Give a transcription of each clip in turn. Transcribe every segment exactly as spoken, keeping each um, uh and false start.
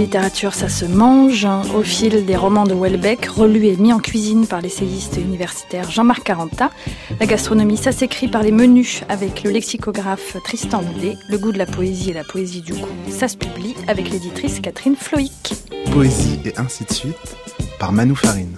littérature, ça se mange. Au fil des romans de Houellebecq, relus et mis en cuisine par l'essayiste universitaire Jean-Marc Caranta. La gastronomie, ça s'écrit par les menus avec le lexicographe Tristan Houdet. Le goût de la poésie et la poésie du goût, ça se publie avec l'éditrice Catherine Floïc. Poésie et ainsi de suite par Manou Farine.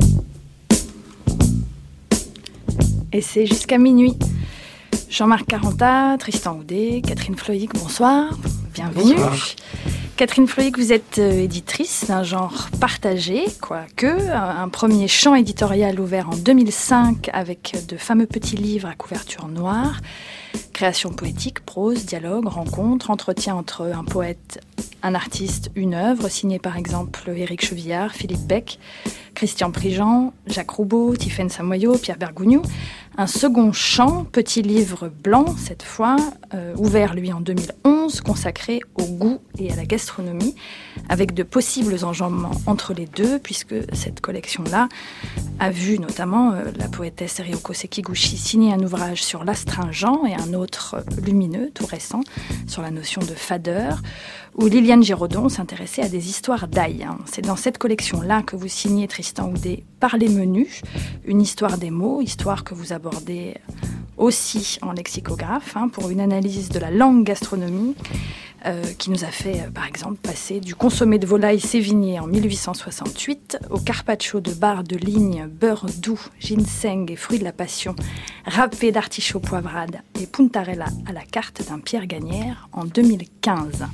Et c'est jusqu'à minuit. Jean-Marc Caranta, Tristan Houdet, Catherine Floïc, bonsoir. Bienvenue. Bonsoir. Catherine Floïc, vous êtes éditrice d'un genre partagé, quoique. Un premier champ éditorial ouvert en deux mille cinq avec de fameux petits livres à couverture noire. Création poétique, prose, dialogue, rencontre, entretien entre un poète, un artiste, une œuvre, signée par exemple Éric Chevillard, Philippe Beck, Christian Prigent, Jacques Roubaud, Tiffaine Samoyo, Pierre Bergougnou. Un second champ, petit livre blanc cette fois, euh, ouvert lui en deux mille onze, consacré au goût et à la gastronomie, avec de possibles enjambements entre les deux, puisque cette collection-là a vu notamment euh, la poétesse Ryoko Sekiguchi signer un ouvrage sur l'astringent et un autre euh, lumineux, tout récent, sur la notion de fadeur, où Liliane Giraudon s'intéressait à des histoires d'ail. C'est dans cette collection-là que vous signez, Tristan Houdet, Par les menus, une histoire des mots, histoire que vous abordez aussi en lexicographe, hein, pour une analyse de la langue gastronomie, euh, qui nous a fait, euh, par exemple, passer du consommé de volaille sévigné en mille huit cent soixante-huit au carpaccio de bar de ligne, beurre doux, ginseng et fruits de la passion, râpé d'artichaut poivrade et puntarella à la carte d'un Pierre Gagnère en deux mille quinze.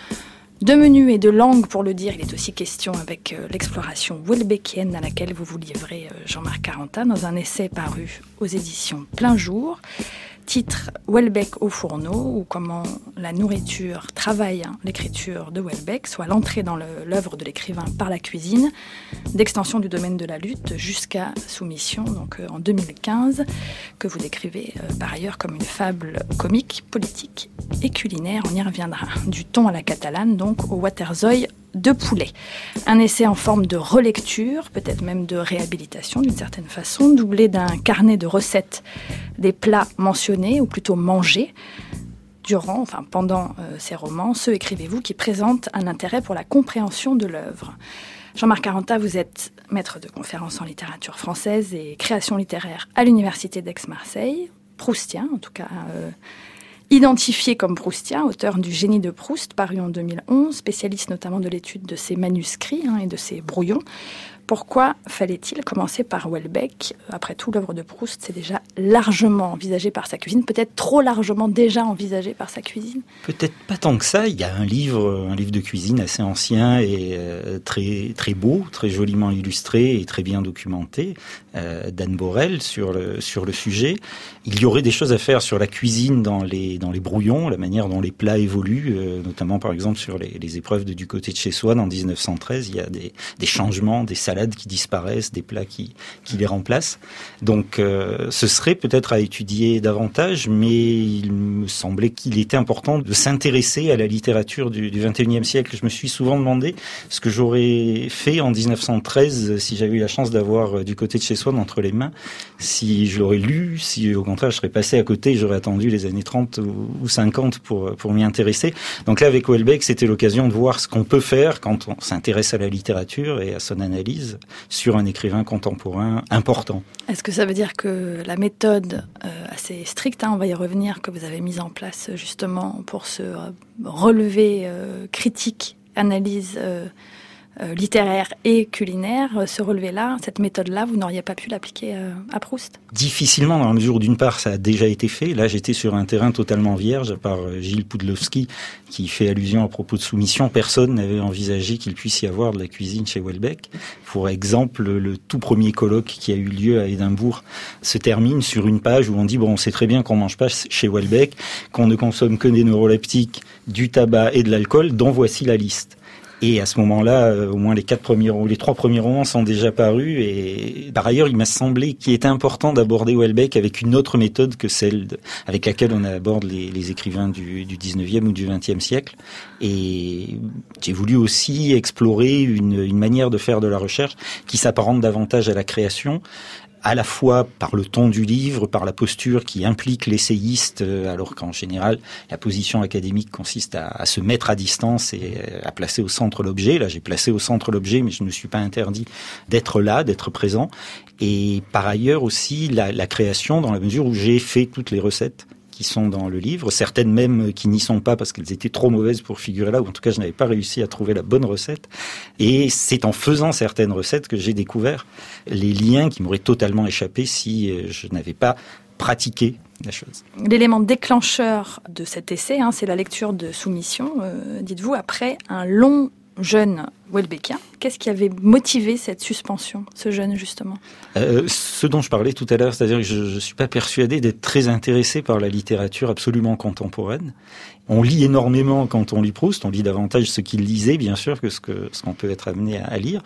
De menus et de langue, pour le dire, il est aussi question avec euh, l'exploration houellebecquienne à laquelle vous vous livrez, euh, Jean-Marc Caranta, dans un essai paru aux éditions Plein Jour. Titre Houellebecq au fourneau, ou comment la nourriture travaille hein, l'écriture de Houellebecq, soit l'entrée dans le, l'œuvre de l'écrivain par la cuisine, d'extension du domaine de la lutte jusqu'à Soumission, donc euh, en deux mille quinze, que vous décrivez euh, par ailleurs comme une fable comique, politique et culinaire, on y reviendra. Du thon à la catalane, donc au waterzooi de poulet. Un essai en forme de relecture, peut-être même de réhabilitation d'une certaine façon, doublé d'un carnet de recettes des plats mentionnés, ou plutôt mangés, durant, enfin pendant euh, ces romans, ceux, écrivez-vous, qui présentent un intérêt pour la compréhension de l'œuvre. Jean-Marc Caranta, vous êtes maître de conférences en littérature française et création littéraire à l'université d'Aix-Marseille, proustien en tout cas, euh, identifié comme proustien, auteur du Génie de Proust, paru en deux mille onze, spécialiste notamment de l'étude de ses manuscrits hein, et de ses brouillons. Pourquoi fallait-il commencer par Houellebecq ? Après tout, l'œuvre de Proust, c'est déjà largement envisagé par sa cuisine, peut-être trop largement déjà envisagé par sa cuisine. Peut-être pas tant que ça. Il y a un livre, un livre de cuisine assez ancien et euh, très très beau, très joliment illustré et très bien documenté, euh, d'Anne Borel sur le sur le sujet. Il y aurait des choses à faire sur la cuisine dans les dans les brouillons, la manière dont les plats évoluent, euh, notamment par exemple sur les, les épreuves de Du côté de chez soi dans dix-neuf cent treize. Il y a des des changements, des salades qui disparaissent, des plats qui, qui les remplacent. Donc euh, ce serait peut-être à étudier davantage, mais il me semblait qu'il était important de s'intéresser à la littérature du, du vingt et unième siècle. Je me suis souvent demandé ce que j'aurais fait en dix-neuf cent treize si j'avais eu la chance d'avoir Du côté de chez soi entre les mains, si je l'aurais lu, si au contraire je serais passé à côté, j'aurais attendu les années trente ou cinquante pour, pour m'y intéresser. Donc là avec Houellebecq, c'était l'occasion de voir ce qu'on peut faire quand on s'intéresse à la littérature et à son analyse sur un écrivain contemporain important. Est-ce que ça veut dire que la méthode euh, assez stricte, hein, on va y revenir, que vous avez mise en place justement pour ce euh, relevé euh, critique, analyse euh, euh, littéraire et culinaire, euh, ce relevé-là, cette méthode-là, vous n'auriez pas pu l'appliquer euh, à Proust ? Difficilement, dans la mesure où d'une part ça a déjà été fait. Là j'étais sur un terrain totalement vierge par Gilles Poudlowski qui fait allusion à propos de Soumission. Personne n'avait envisagé qu'il puisse y avoir de la cuisine chez Houellebecq. Pour exemple, le tout premier colloque qui a eu lieu à Édimbourg se termine sur une page où on dit bon, on sait très bien qu'on mange pas chez Houellebecq, qu'on ne consomme que des neuroleptiques, du tabac et de l'alcool, dont voici la liste. Et à ce moment-là, euh, au moins les quatre premiers, les trois premiers romans sont déjà parus. Et par ailleurs, il m'a semblé qu'il était important d'aborder Houellebecq avec une autre méthode que celle de, avec laquelle on aborde les, les écrivains du, du dix-neuvième ou du vingtième siècle. Et j'ai voulu aussi explorer une, une manière de faire de la recherche qui s'apparente davantage à la création. à la fois par le ton du livre, par la posture qui implique l'essayiste, alors qu'en général, la position académique consiste à, à se mettre à distance et à placer au centre l'objet. Là, j'ai placé au centre l'objet, mais je ne me suis pas interdit d'être là, d'être présent. Et par ailleurs aussi, la, la création, dans la mesure où j'ai fait toutes les recettes qui sont dans le livre, certaines même qui n'y sont pas parce qu'elles étaient trop mauvaises pour figurer là, ou en tout cas je n'avais pas réussi à trouver la bonne recette. Et c'est en faisant certaines recettes que j'ai découvert les liens qui m'auraient totalement échappé si je n'avais pas pratiqué la chose. L'élément déclencheur de cet essai, hein, c'est la lecture de Soumission, euh, dites-vous, après un long jeûne Houellebecquien. Qu'est-ce qui avait motivé cette suspension, ce jeûne justement ? euh, Ce dont je parlais tout à l'heure, c'est-à-dire que je ne suis pas persuadé d'être très intéressé par la littérature absolument contemporaine. On lit énormément quand on lit Proust, on lit davantage ce qu'il lisait, bien sûr, que ce, que, ce qu'on peut être amené à, à lire.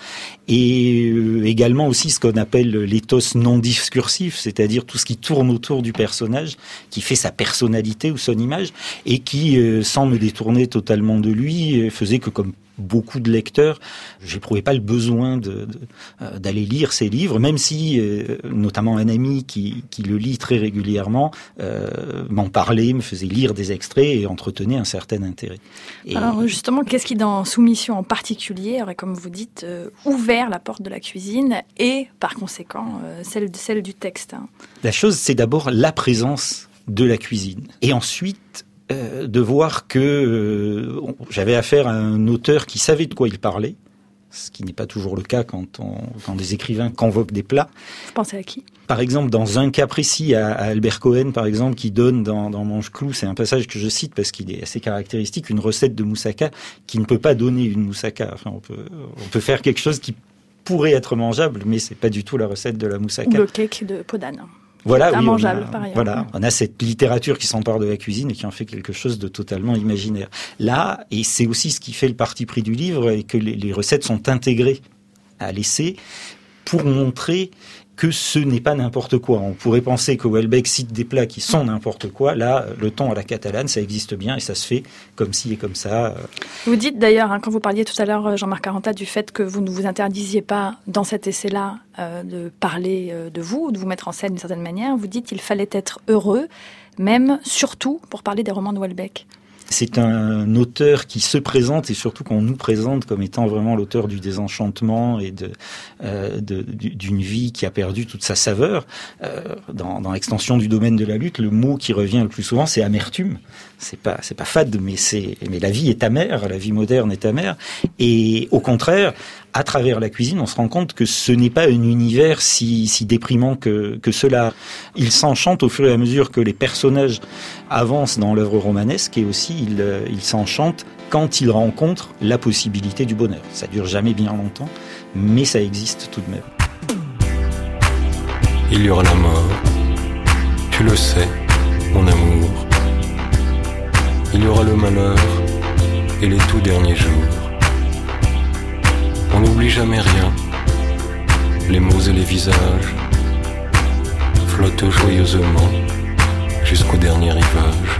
Et euh, également aussi ce qu'on appelle l'éthos non discursif, c'est-à-dire tout ce qui tourne autour du personnage, qui fait sa personnalité ou son image, et qui, euh, sans me détourner totalement de lui, faisait que comme beaucoup de lecteurs, j'éprouvais pas le besoin de, de, euh, d'aller lire ces livres, même si, euh, notamment un ami qui, qui le lit très régulièrement, euh, m'en parlait, me faisait lire des extraits et entretenait un certain intérêt. Et... Alors justement, qu'est-ce qui, dans Soumission en particulier, aurait, comme vous dites, euh, ouvert la porte de la cuisine et, par conséquent, euh, celle, celle du texte, hein. La chose, c'est d'abord la présence de la cuisine. Et ensuite, Euh, de voir que euh, j'avais affaire à un auteur qui savait de quoi il parlait, ce qui n'est pas toujours le cas quand, on, quand des écrivains convoquent des plats. Vous pensez à qui ? Par exemple, dans un cas précis, à, à Albert Cohen, par exemple, qui donne dans, dans Mange-Clou, c'est un passage que je cite parce qu'il est assez caractéristique, une recette de moussaka qui ne peut pas donner une moussaka. Enfin, on peut, on peut faire quelque chose qui pourrait être mangeable, mais c'est pas du tout la recette de la moussaka. Ou le cake de peau d'âne. Voilà, oui, mangeable, on a, par ailleurs. voilà, on a cette littérature qui s'empare de la cuisine et qui en fait quelque chose de totalement imaginaire. Là, et c'est aussi ce qui fait le parti pris du livre, et que les, les recettes sont intégrées à l'essai pour montrer que ce n'est pas n'importe quoi. On pourrait penser que Houellebecq cite des plats qui sont n'importe quoi. Là, le thon à la catalane, ça existe bien et ça se fait comme ci et comme ça. Vous dites d'ailleurs, hein, quand vous parliez tout à l'heure, Jean-Marc Carentat, du fait que vous ne vous interdisiez pas, dans cet essai-là, euh, de parler euh, de vous, de vous mettre en scène d'une certaine manière, vous dites qu'il fallait être heureux, même, surtout, pour parler des romans de Houellebecq. C'est un auteur qui se présente et surtout qu'on nous présente comme étant vraiment l'auteur du désenchantement et de, euh, de, d'une vie qui a perdu toute sa saveur. Euh, dans, dans l'extension du domaine de la lutte, le mot qui revient le plus souvent, c'est amertume. C'est pas, c'est pas fade, mais c'est, mais la vie est amère, la vie moderne est amère. Et au contraire, à travers la cuisine, on se rend compte que ce n'est pas un univers si, si déprimant que, que cela. Il s'enchante au fur et à mesure que les personnages avancent dans l'œuvre romanesque, et aussi il, il s'enchante quand il rencontre la possibilité du bonheur. Ça dure jamais bien longtemps, mais ça existe tout de même. Il y aura la mort, tu le sais, mon amour. Il y aura le malheur et les tout derniers jours. On n'oublie jamais rien, les mots et les visages flottent joyeusement jusqu'au dernier rivage.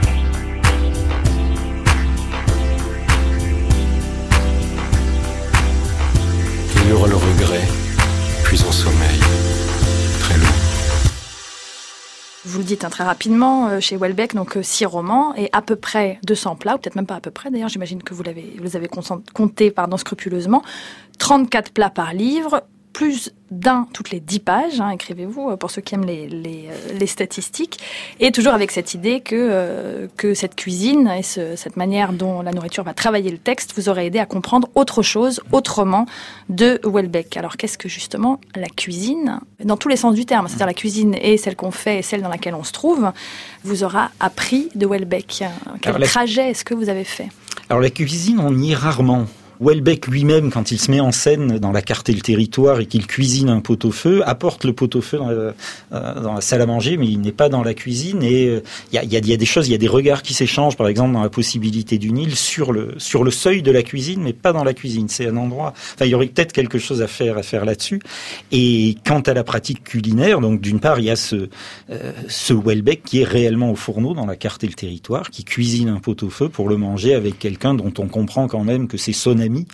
Il y aura le regret, puis un sommeil très lourd. Vous le dites hein, très rapidement, euh, chez Houellebecq, donc euh, six romans et à peu près deux cents plats, ou peut-être même pas à peu près, d'ailleurs j'imagine que vous, l'avez, vous les avez comptés pardon, scrupuleusement, trente-quatre plats par livre, plus d'un toutes les dix pages, hein, écrivez-vous, pour ceux qui aiment les, les, les statistiques, et toujours avec cette idée que, euh, que cette cuisine et ce, cette manière dont la nourriture va travailler le texte vous aurait aidé à comprendre autre chose, autrement, de Houellebecq. Alors qu'est-ce que justement la cuisine, dans tous les sens du terme, c'est-à-dire la cuisine et celle qu'on fait et celle dans laquelle on se trouve, vous aura appris de Houellebecq? Quel la... trajet est-ce que vous avez fait? Alors la cuisine, on y est rarement. Houellebecq lui-même, quand il se met en scène dans La Carte et le Territoire et qu'il cuisine un pot-au-feu, apporte le pot-au-feu dans la, euh, dans la salle à manger, mais il n'est pas dans la cuisine. Et il euh, y, a, y, a, y a des choses, il y a des regards qui s'échangent, par exemple dans La Possibilité du Nil, sur le sur le seuil de la cuisine, mais pas dans la cuisine. C'est un endroit. Enfin, il y aurait peut-être quelque chose à faire à faire là-dessus. Et quant à la pratique culinaire, donc d'une part, il y a ce euh, ce Houellebecq qui est réellement au fourneau dans La Carte et le Territoire, qui cuisine un pot-au-feu pour le manger avec quelqu'un dont on comprend quand même que c'est son ami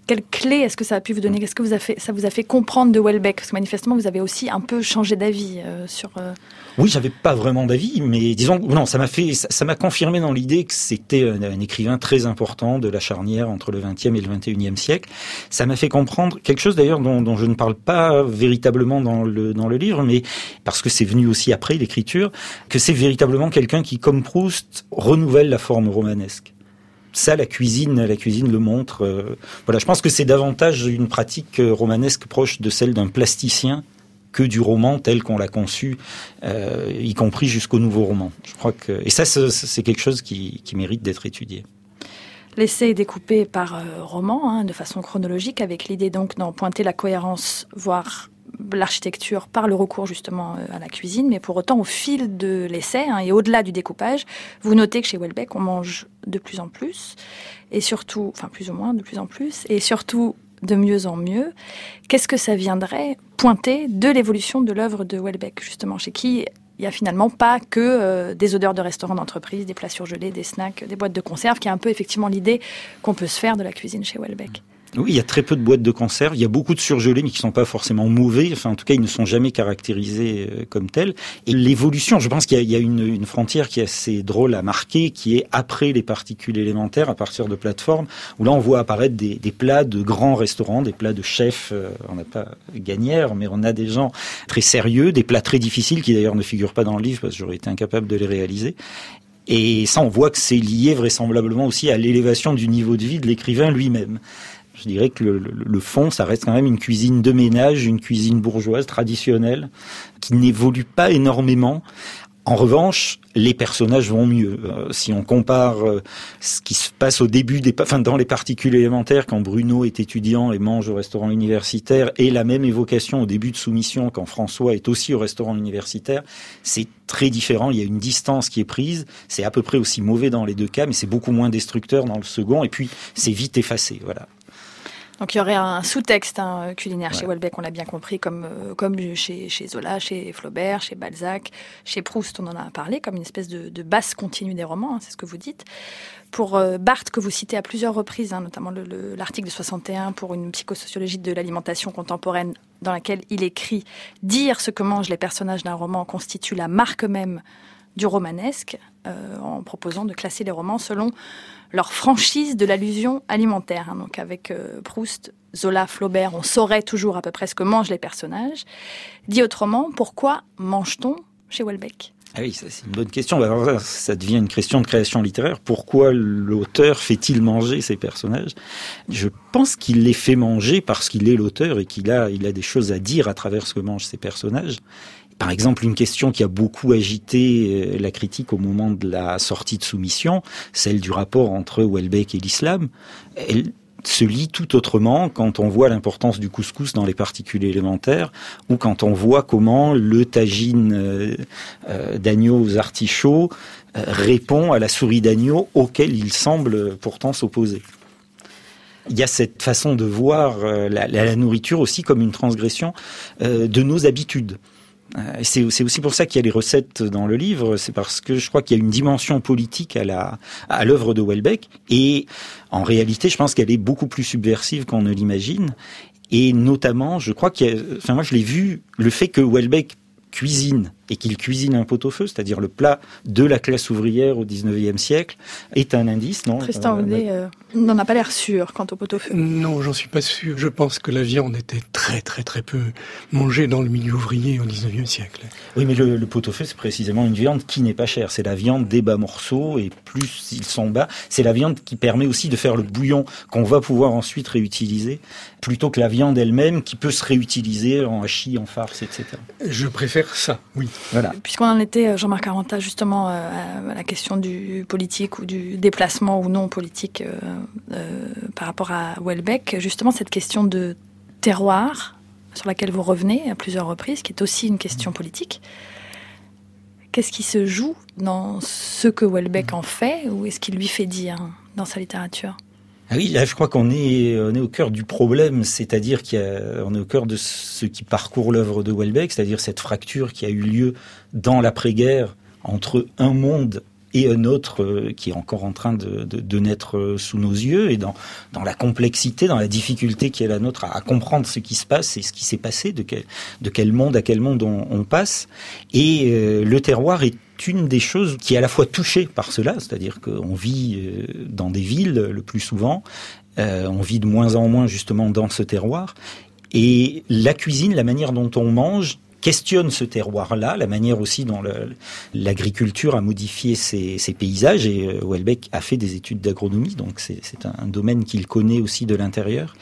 Quelle clé est-ce que ça a pu vous donner ? Qu'est-ce que vous a fait, ça vous a fait comprendre de Houellebecq ? Parce que manifestement, vous avez aussi un peu changé d'avis euh, sur... Euh... Oui, j'avais pas vraiment d'avis, mais disons, non, ça m'a fait, ça, ça m'a confirmé dans l'idée que c'était un, un écrivain très important de la charnière entre le vingtième et le vingt et unième siècle. Ça m'a fait comprendre quelque chose d'ailleurs dont, dont je ne parle pas véritablement dans le, dans le livre, mais parce que c'est venu aussi après l'écriture, que c'est véritablement quelqu'un qui, comme Proust, renouvelle la forme romanesque. Ça, la cuisine, la cuisine le montre. Euh, voilà, je pense que c'est davantage une pratique romanesque proche de celle d'un plasticien que du roman tel qu'on l'a conçu, euh, y compris jusqu'au nouveau roman. Je crois que, et ça, c'est, c'est quelque chose qui, qui mérite d'être étudié. L'essai est découpé par euh, roman, hein, de façon chronologique, avec l'idée donc d'en pointer la cohérence, voire l'architecture par le recours justement à la cuisine, mais pour autant au fil de l'essai hein, et au-delà du découpage, vous notez que chez Houellebecq on mange de plus en plus et surtout, enfin plus ou moins de plus en plus et surtout de mieux en mieux. Qu'est-ce que ça viendrait pointer de l'évolution de l'œuvre de Houellebecq justement, chez qui il n'y a finalement pas que euh, des odeurs de restaurants d'entreprise, des plats surgelés, des snacks, des boîtes de conserve, qui est un peu effectivement l'idée qu'on peut se faire de la cuisine chez Houellebecq. Oui, il y a très peu de boîtes de conserve. Il y a beaucoup de surgelés, mais qui ne sont pas forcément mauvais. Enfin, en tout cas, ils ne sont jamais caractérisés comme tels. Et l'évolution, je pense qu'il y a, il y a une, une frontière qui est assez drôle à marquer, qui est après les particules élémentaires, à partir de plateformes, où là, on voit apparaître des, des plats de grands restaurants, des plats de chefs. Euh, on n'a pas Gagnère, mais on a des gens très sérieux, des plats très difficiles, qui d'ailleurs ne figurent pas dans le livre, parce que j'aurais été incapable de les réaliser. Et ça, on voit que c'est lié vraisemblablement aussi à l'élévation du niveau de vie de l'écrivain lui-même. Je dirais que le, le, le fond, ça reste quand même une cuisine de ménage, une cuisine bourgeoise traditionnelle, qui n'évolue pas énormément. En revanche, les personnages vont mieux. Euh, si on compare euh, ce qui se passe au début des, enfin dans les particules élémentaires, quand Bruno est étudiant et mange au restaurant universitaire, et la même évocation au début de Soumission, quand François est aussi au restaurant universitaire, c'est très différent. Il y a une distance qui est prise. C'est à peu près aussi mauvais dans les deux cas, mais c'est beaucoup moins destructeur dans le second. Et puis, c'est vite effacé. Voilà. Donc il y aurait un sous-texte hein, culinaire ouais. chez Houellebecq, on l'a bien compris, comme, euh, comme chez, chez Zola, chez Flaubert, chez Balzac, chez Proust, on en a parlé, comme une espèce de, de base continue des romans, hein, c'est ce que vous dites. Pour euh, Barthes, que vous citez à plusieurs reprises, hein, notamment le, le, l'article de soixante et un pour une psychosociologie de l'alimentation contemporaine, dans laquelle il écrit « Dire ce que mangent les personnages d'un roman constitue la marque même du romanesque euh, », en proposant de classer les romans selon leur franchise de l'allusion alimentaire. Hein. Donc avec euh, Proust, Zola, Flaubert, on saurait toujours à peu près ce que mangent les personnages. Dit autrement, pourquoi mange-t-on chez Houellebecq ? Ah oui, ça, c'est une bonne question. Alors, ça devient une question de création littéraire. Pourquoi l'auteur fait-il manger ses personnages ? Je pense qu'il les fait manger parce qu'il est l'auteur et qu'il a, il a des choses à dire à travers ce que mangent ses personnages. Par exemple, une question qui a beaucoup agité la critique au moment de la sortie de Soumission, celle du rapport entre Houellebecq et l'islam, elle se lit tout autrement quand on voit l'importance du couscous dans les particules élémentaires ou quand on voit comment le tagine euh, euh, d'agneau aux artichauts euh, répond à la souris d'agneau auquel il semble pourtant s'opposer. Il y a cette façon de voir euh, la, la nourriture aussi comme une transgression euh, de nos habitudes. Et c'est, c'est aussi pour ça qu'il y a les recettes dans le livre, c'est parce que je crois qu'il y a une dimension politique à la, à l'œuvre de Houellebecq, et en réalité, je pense qu'elle est beaucoup plus subversive qu'on ne l'imagine, et notamment, je crois qu'il y a, enfin moi je l'ai vu, le fait que Houellebecq cuisine, et qu'il cuisine un pot-au-feu, c'est-à-dire le plat de la classe ouvrière au dix-neuvième siècle, est un indice, non ? Tristan Audet euh, n'en a pas l'air sûr quant au pot-au-feu. Non, j'en suis pas sûr. Je pense que la viande était très très très peu mangée dans le milieu ouvrier au dix-neuvième siècle. Oui, mais le, le pot-au-feu, c'est précisément une viande qui n'est pas chère. C'est la viande des bas morceaux, et plus ils sont bas, c'est la viande qui permet aussi de faire le bouillon qu'on va pouvoir ensuite réutiliser, plutôt que la viande elle-même qui peut se réutiliser en hachis, en farce, et cetera. Je préfère ça, oui. Voilà. Puisqu'on en était, Jean-Marc Carentat, justement à la question du politique ou du déplacement ou non politique euh, euh, par rapport à Houellebecq, justement cette question de terroir sur laquelle vous revenez à plusieurs reprises, qui est aussi une question politique. Qu'est-ce qui se joue dans ce que Houellebecq en fait, ou est-ce qu'il lui fait dire dans sa littérature ? Ah oui, là, je crois qu'on est, on est au cœur du problème, c'est-à-dire qu'on est au cœur de ce qui parcourt l'œuvre de Houellebecq, c'est-à-dire cette fracture qui a eu lieu dans l'après-guerre entre un monde et un autre euh, qui est encore en train de, de, de naître euh, sous nos yeux, et dans, dans la complexité, dans la difficulté qui est la nôtre à, à comprendre ce qui se passe et ce qui s'est passé, de quel, de quel monde à quel monde on, on passe. Et euh, le terroir est une des choses qui est à la fois touchée par cela, c'est-à-dire qu'on vit euh, dans des villes le plus souvent, euh, on vit de moins en moins justement dans ce terroir, et la cuisine, la manière dont on mange, questionne ce terroir-là, la manière aussi dont le, l'agriculture a modifié ses, ses paysages, et euh, Houellebecq a fait des études d'agronomie, donc c'est, c'est un, un domaine qu'il connaît aussi de l'intérieur.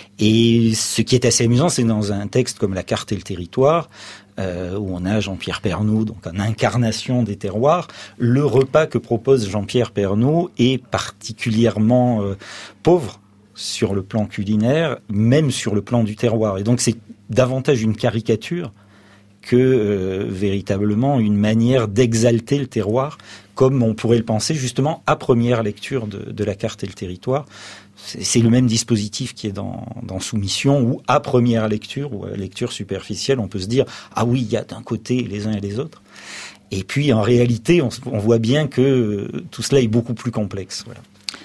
Et ce qui est assez amusant, c'est dans un texte comme La carte et le territoire, euh, où on a Jean-Pierre Pernaut, donc en incarnation des terroirs, le repas que propose Jean-Pierre Pernaut est particulièrement euh, pauvre sur le plan culinaire, même sur le plan du terroir. Et donc c'est davantage une caricature que euh, véritablement une manière d'exalter le terroir, comme on pourrait le penser justement à première lecture de, de La carte et le territoire. C'est, c'est le même dispositif qui est dans, dans Soumission, où à première lecture, ou à lecture superficielle, on peut se dire « Ah oui, il y a d'un côté les uns et les autres ». Et puis en réalité, on, on voit bien que tout cela est beaucoup plus complexe. Voilà.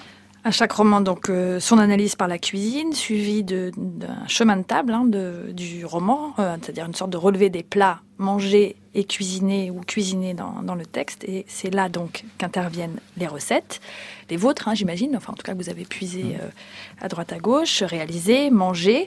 À chaque roman, donc, euh, son analyse par la cuisine, suivi de, d'un chemin de table hein, de, du roman, euh, c'est-à-dire une sorte de relevé des plats mangés et cuisinés ou cuisinés dans, dans le texte. Et c'est là donc qu'interviennent les recettes, les vôtres, hein, j'imagine, enfin en tout cas que vous avez puisé euh, à droite à gauche, réalisé, mangé,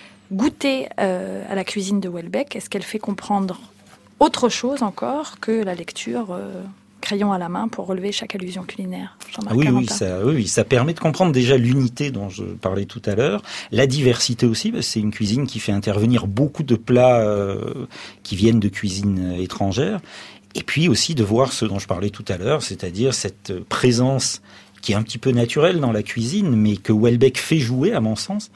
goûté euh, à la cuisine de Houellebecq. Est-ce qu'elle fait comprendre autre chose encore que la lecture euh, crayon à la main pour relever chaque allusion culinaire? Ah oui, oui, ça, oui, ça permet de comprendre déjà l'unité dont je parlais tout à l'heure, la diversité aussi, parce que c'est une cuisine qui fait intervenir beaucoup de plats euh, qui viennent de cuisine étrangère, et puis aussi de voir ce dont je parlais tout à l'heure, c'est-à-dire cette présence qui est un petit peu naturelle dans la cuisine, mais que Houellebecq fait jouer, à mon sens,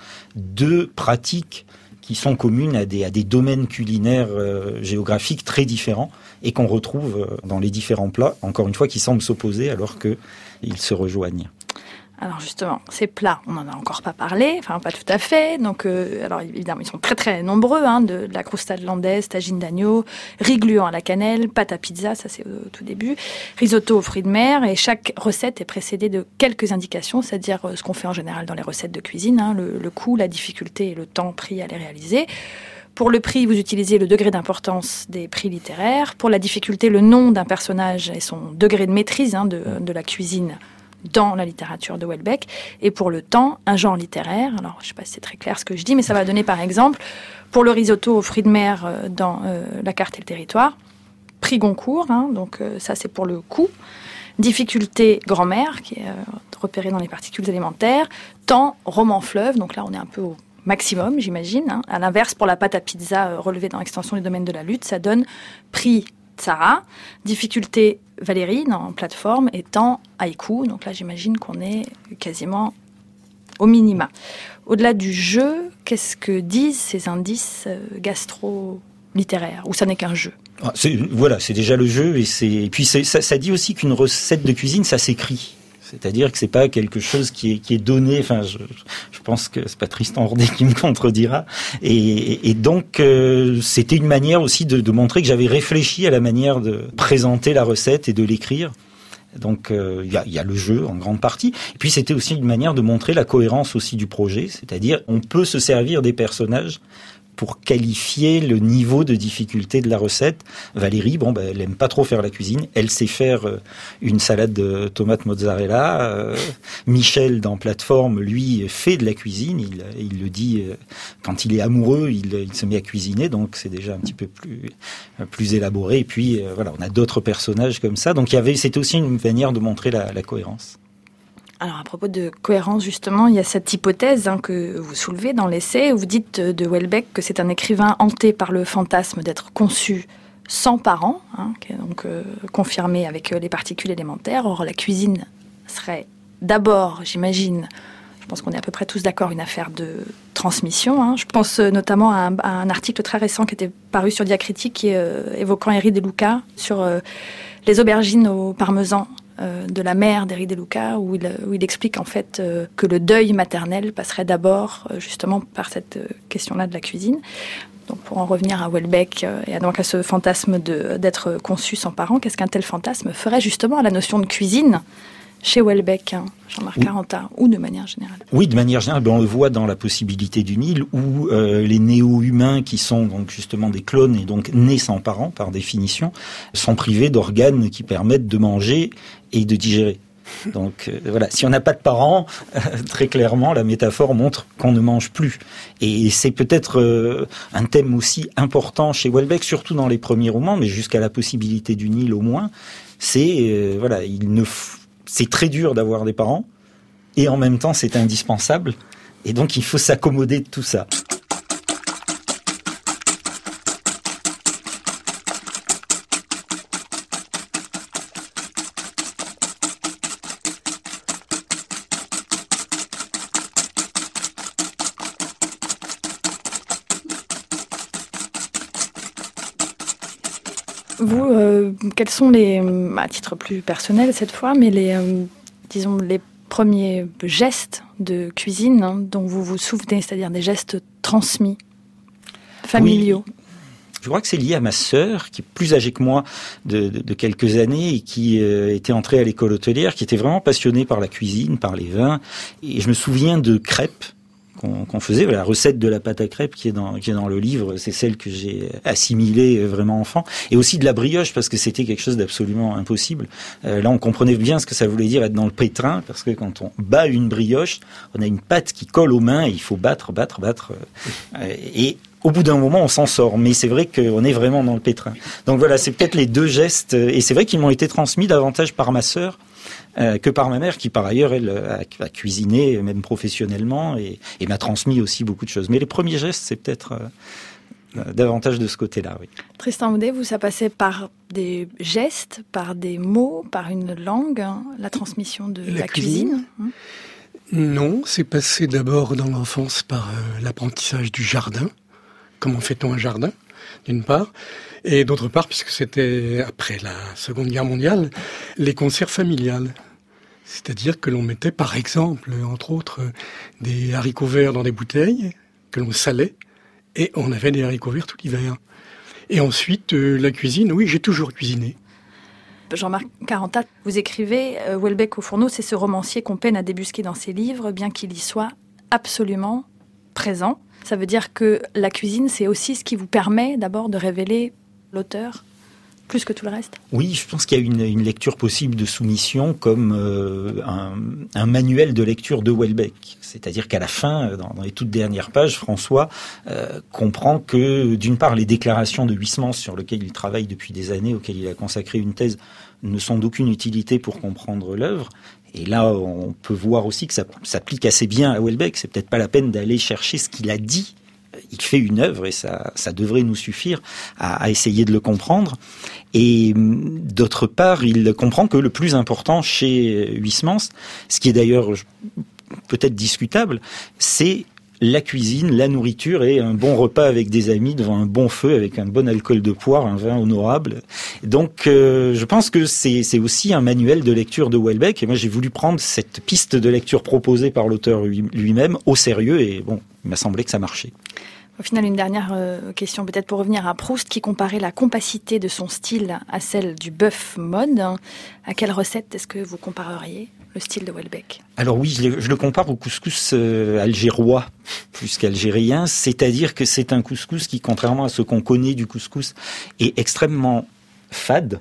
de pratiques qui sont communes à des, à des domaines culinaires euh, géographiques très différents et qu'on retrouve euh, dans les différents plats, encore une fois, qui semblent s'opposer alors qu'ils se rejoignent. Alors justement, ces plats, on n'en a encore pas parlé, enfin pas tout à fait. Donc, euh, alors évidemment, ils sont très très nombreux, hein, de, de la croustade landaise, tagine d'agneau, riz gluant à la cannelle, pâte à pizza, ça c'est au tout début, risotto aux fruits de mer, et chaque recette est précédée de quelques indications, c'est-à-dire ce qu'on fait en général dans les recettes de cuisine, hein, le, le coût, la difficulté et le temps pris à les réaliser. Pour le prix, vous utilisez le degré d'importance des prix littéraires. Pour la difficulté, le nom d'un personnage et son degré de maîtrise hein, de, de la cuisine dans la littérature de Houellebecq. Et pour le temps, un genre littéraire. Alors, je ne sais pas si c'est très clair ce que je dis, mais ça va donner par exemple, pour le risotto aux fruits de mer euh, dans euh, La carte et le territoire, prix Goncourt, hein, donc euh, ça c'est pour le coût. Difficulté grand-mère, qui est euh, repérée dans les particules élémentaires. Temps roman fleuve, donc là on est un peu au maximum, j'imagine. Hein. À l'inverse, pour la pâte à pizza euh, relevée dans l'extension du domaine de la lutte, ça donne prix Tsara, difficulté Valérie en plateforme et temps haïku. Donc là, j'imagine qu'on est quasiment au minima. Au-delà du jeu, qu'est-ce que disent ces indices euh, gastro-littéraires, ou ça n'est qu'un jeu? Ah, c'est, voilà, c'est déjà le jeu, et, c'est, et puis c'est, ça, ça dit aussi qu'une recette de cuisine, ça s'écrit. C'est-à-dire que c'est pas quelque chose qui est, qui est donné. Enfin, je, je pense que c'est pas Tristan Ordet qui me contredira. Et, et donc, euh, c'était une manière aussi de, de montrer que j'avais réfléchi à la manière de présenter la recette et de l'écrire. Donc, il euh, y, a, y a le jeu en grande partie. Et puis, c'était aussi une manière de montrer la cohérence aussi du projet. C'est-à-dire, on peut se servir des personnages pour qualifier le niveau de difficulté de la recette. Valérie, bon, ben, elle aime pas trop faire la cuisine. Elle sait faire euh, une salade de tomates mozzarella. Euh, Michel, dans Plateforme, lui, fait de la cuisine. Il, il le dit, euh, quand il est amoureux, il, il se met à cuisiner. Donc, c'est déjà un petit peu plus, plus élaboré. Et puis, euh, voilà, on a d'autres personnages comme ça. Donc, il y avait, c'était aussi une manière de montrer la, la cohérence. Alors, à propos de cohérence, justement, il y a cette hypothèse hein, que vous soulevez dans l'essai, où vous dites de Houellebecq que c'est un écrivain hanté par le fantasme d'être conçu sans parents, hein, qui est donc euh, confirmé avec euh, les particules élémentaires. Or, la cuisine serait d'abord, j'imagine, je pense qu'on est à peu près tous d'accord, une affaire de transmission. Hein. Je pense euh, notamment à un, à un article très récent qui était paru sur Diacritique, qui, euh, évoquant Éric De Luca, sur euh, les aubergines au parmesan de la mère d'Éric De Luca, où il, où il explique en fait euh, que le deuil maternel passerait d'abord euh, justement par cette euh, question-là de la cuisine. Donc pour en revenir à Houellebecq et donc à ce fantasme de, d'être conçu sans parents, qu'est-ce qu'un tel fantasme ferait justement à la notion de cuisine chez Houellebecq, hein, Jean-Marc oui. Caranta, ou de manière générale? Oui, de manière générale, ben on le voit dans La possibilité d'une île, où euh, les néo-humains, qui sont donc justement des clones et donc nés sans parents par définition, sont privés d'organes qui permettent de manger et de digérer. Donc euh, voilà, si on n'a pas de parents, euh, très clairement, la métaphore montre qu'on ne mange plus. Et c'est peut-être euh, un thème aussi important chez Houellebecq, surtout dans les premiers romans, mais jusqu'à La possibilité d'une île au moins. C'est euh, voilà, il ne f... c'est très dur d'avoir des parents, et en même temps c'est indispensable, et donc il faut s'accommoder de tout ça. Vous, euh, quels sont les, à titre plus personnel cette fois, mais les, euh, disons, les premiers gestes de cuisine hein, dont vous vous souvenez, c'est-à-dire des gestes transmis, familiaux? Oui. Je crois que c'est lié à ma sœur, qui est plus âgée que moi de, de, de quelques années et qui euh, était entrée à l'école hôtelière, qui était vraiment passionnée par la cuisine, par les vins. Et je me souviens de crêpes qu'on, qu'on faisait. La recette de la pâte à crêpes qui est dans, qui est dans le livre, c'est celle que j'ai assimilée vraiment enfant. Et aussi de la brioche, parce que c'était quelque chose d'absolument impossible. Euh, là, on comprenait bien ce que ça voulait dire être dans le pétrin, parce que quand on bat une brioche, on a une pâte qui colle aux mains et il faut battre, battre, battre. Euh, et au bout d'un moment, on s'en sort. Mais c'est vrai qu'on est vraiment dans le pétrin. Donc voilà, c'est peut-être les deux gestes. Et c'est vrai qu'ils m'ont été transmis davantage par ma sœur euh, que par ma mère, qui par ailleurs, elle, a, a cuisiné, même professionnellement, et, et m'a transmis aussi beaucoup de choses. Mais les premiers gestes, c'est peut-être euh, davantage de ce côté-là, oui. Tristan Audet, vous, ça passait par des gestes, par des mots, par une langue, hein, la transmission de la, la cuisine, cuisine Non, c'est passé d'abord dans l'enfance par euh, l'apprentissage du jardin. Comment fait-on un jardin, d'une part, et d'autre part, puisque c'était après la Seconde Guerre mondiale, les conserves familiales. C'est-à-dire que l'on mettait, par exemple, entre autres, des haricots verts dans des bouteilles, que l'on salait, et on avait des haricots verts tout l'hiver. Et ensuite, euh, la cuisine, oui, j'ai toujours cuisiné. Jean-Marc Caranta, vous écrivez euh, « Houellebecq au fourneau, c'est ce romancier qu'on peine à débusquer dans ses livres, bien qu'il y soit absolument présent ». Ça veut dire que la cuisine, c'est aussi ce qui vous permet d'abord de révéler l'auteur, plus que tout le reste? Oui, je pense qu'il y a une, une lecture possible de Soumission comme euh, un, un manuel de lecture de Houellebecq. C'est-à-dire qu'à la fin, dans, dans les toutes dernières pages, François euh, comprend que, d'une part, les déclarations de Huysmans, sur lesquelles il travaille depuis des années, auxquelles il a consacré une thèse, ne sont d'aucune utilité pour comprendre l'œuvre. Et là, on peut voir aussi que ça s'applique assez bien à Houellebecq. C'est peut-être pas la peine d'aller chercher ce qu'il a dit. Il fait une œuvre et ça, ça devrait nous suffire à, à essayer de le comprendre. Et d'autre part, il comprend que le plus important chez Huysmans, ce qui est d'ailleurs peut-être discutable, c'est la cuisine, la nourriture et un bon repas avec des amis devant un bon feu avec un bon alcool de poire, un vin honorable. Donc euh, je pense que c'est, c'est aussi un manuel de lecture de Houellebecq et moi j'ai voulu prendre cette piste de lecture proposée par l'auteur lui-même au sérieux et bon, il m'a semblé que ça marchait. Au final, une dernière euh, question peut-être pour revenir à Proust qui comparait la compacité de son style à celle du bœuf mode. À quelle recette est-ce que vous compareriez le style de Houellebecq? Alors oui, je le, je le compare au couscous euh, algérois plus qu'algérien, c'est-à-dire que c'est un couscous qui, contrairement à ce qu'on connaît du couscous, est extrêmement fade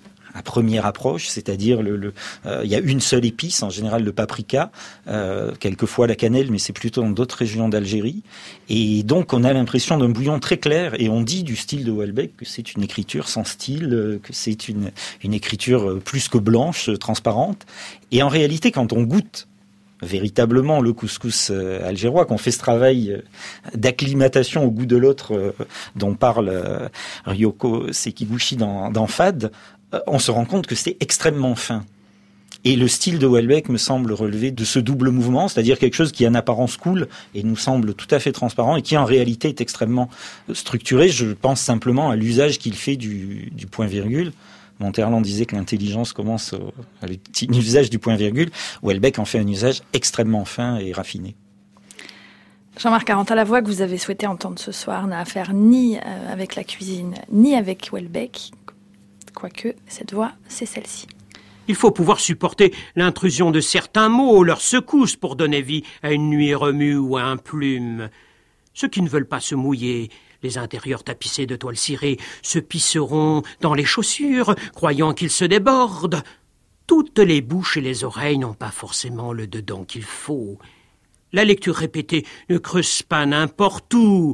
à première approche, c'est-à-dire le, le, euh, il y a une seule épice, en général le paprika, euh, quelquefois la cannelle, mais c'est plutôt dans d'autres régions d'Algérie. Et donc on a l'impression d'un bouillon très clair, et on dit du style de Houellebecq que c'est une écriture sans style, que c'est une, une écriture plus que blanche, transparente. Et en réalité, quand on goûte véritablement le couscous euh, algérois, qu'on fait ce travail euh, d'acclimatation au goût de l'autre euh, dont parle euh, Ryoko Sekiguchi dans, dans Fade, euh, on se rend compte que c'est extrêmement fin. Et le style de Houellebecq me semble relever de ce double mouvement, c'est-à-dire quelque chose qui en apparence coule et nous semble tout à fait transparent et qui en réalité est extrêmement structuré. Je pense simplement à l'usage qu'il fait du, du point-virgule. Monterland disait que l'intelligence commence au, à l'usage du point-virgule. Houellebecq en fait un usage extrêmement fin et raffiné. Jean-Marc Carentat, la voix que vous avez souhaité entendre ce soir n'a affaire ni euh, avec la cuisine, ni avec Houellebecq, quoique cette voix, c'est celle-ci. Il faut pouvoir supporter l'intrusion de certains mots, leurs secousses pour donner vie à une nuit remue ou à un plume. Ceux qui ne veulent pas se mouiller, les intérieurs tapissés de toile cirée, se pisseront dans les chaussures, croyant qu'ils se débordent. Toutes les bouches et les oreilles n'ont pas forcément le dedans qu'il faut. La lecture répétée ne creuse pas n'importe où.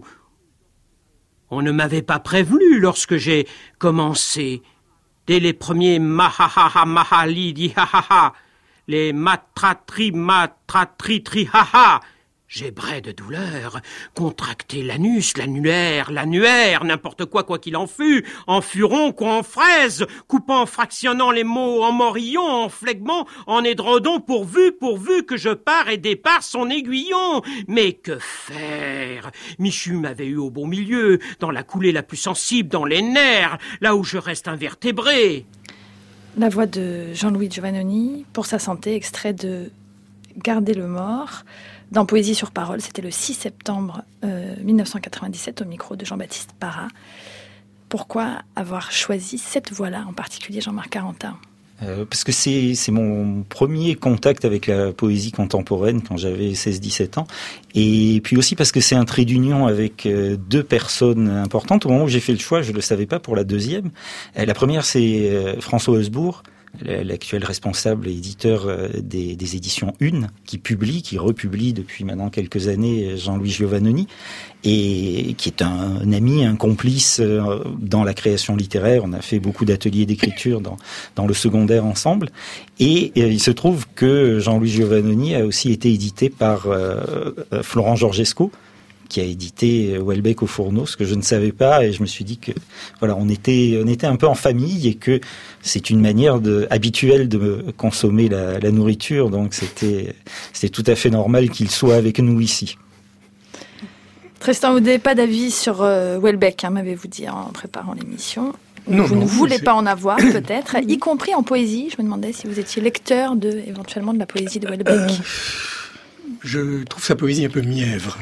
On ne m'avait pas prévenu lorsque j'ai commencé. Dès les premiers mahahaha mahalidi hahaha, les matratri matratri tri haha, j'ébrais de douleur, contracté l'anus, l'annulaire, l'annuaire, n'importe quoi, quoi qu'il en fût, en furon, quoi en fraise, coupant, fractionnant les mots en morillon, en flegmant, en édredon, pourvu, pourvu que je pars et départ son aiguillon. Mais que faire? Michu m'avait eu au bon milieu, dans la coulée la plus sensible, dans les nerfs, là où je reste invertébré. La voix de Jean-Louis Giovannoni, pour sa santé, extrait de Garder le mort, dans Poésie sur parole, c'était le six septembre euh, mille neuf cent quatre-vingt-dix-sept au micro de Jean-Baptiste Parra. Pourquoi avoir choisi cette voix-là, en particulier Jean-Marc Carentat ? euh, Parce que c'est, c'est mon premier contact avec la poésie contemporaine quand j'avais seize dix-sept ans. Et puis aussi parce que c'est un trait d'union avec euh, deux personnes importantes. Au moment où j'ai fait le choix, je ne le savais pas pour la deuxième. Euh, la première, c'est euh, François Heusbourg, l'actuel responsable et éditeur des, des éditions Une, qui publie, qui republie depuis maintenant quelques années Jean-Louis Giovannoni, et qui est un, un ami, un complice dans la création littéraire. On a fait beaucoup d'ateliers d'écriture dans, dans le secondaire ensemble. Et, et il se trouve que Jean-Louis Giovannoni a aussi été édité par euh, Florent Georgesco, qui a édité Houellebecq au fourneau, ce que je ne savais pas, et je me suis dit que voilà, on était on était un peu en famille et que c'est une manière de, habituelle de consommer la, la nourriture, donc c'était c'était tout à fait normal qu'il soit avec nous ici. Tristan Houdet, pas d'avis sur euh, Houellebecq, hein, m'avez-vous dit en préparant l'émission. Non, vous non, ne voulez c'est... pas en avoir, peut-être, y compris en poésie. Je me demandais si vous étiez lecteur de, éventuellement, de la poésie de Houellebecq. Euh, je trouve sa poésie un peu mièvre.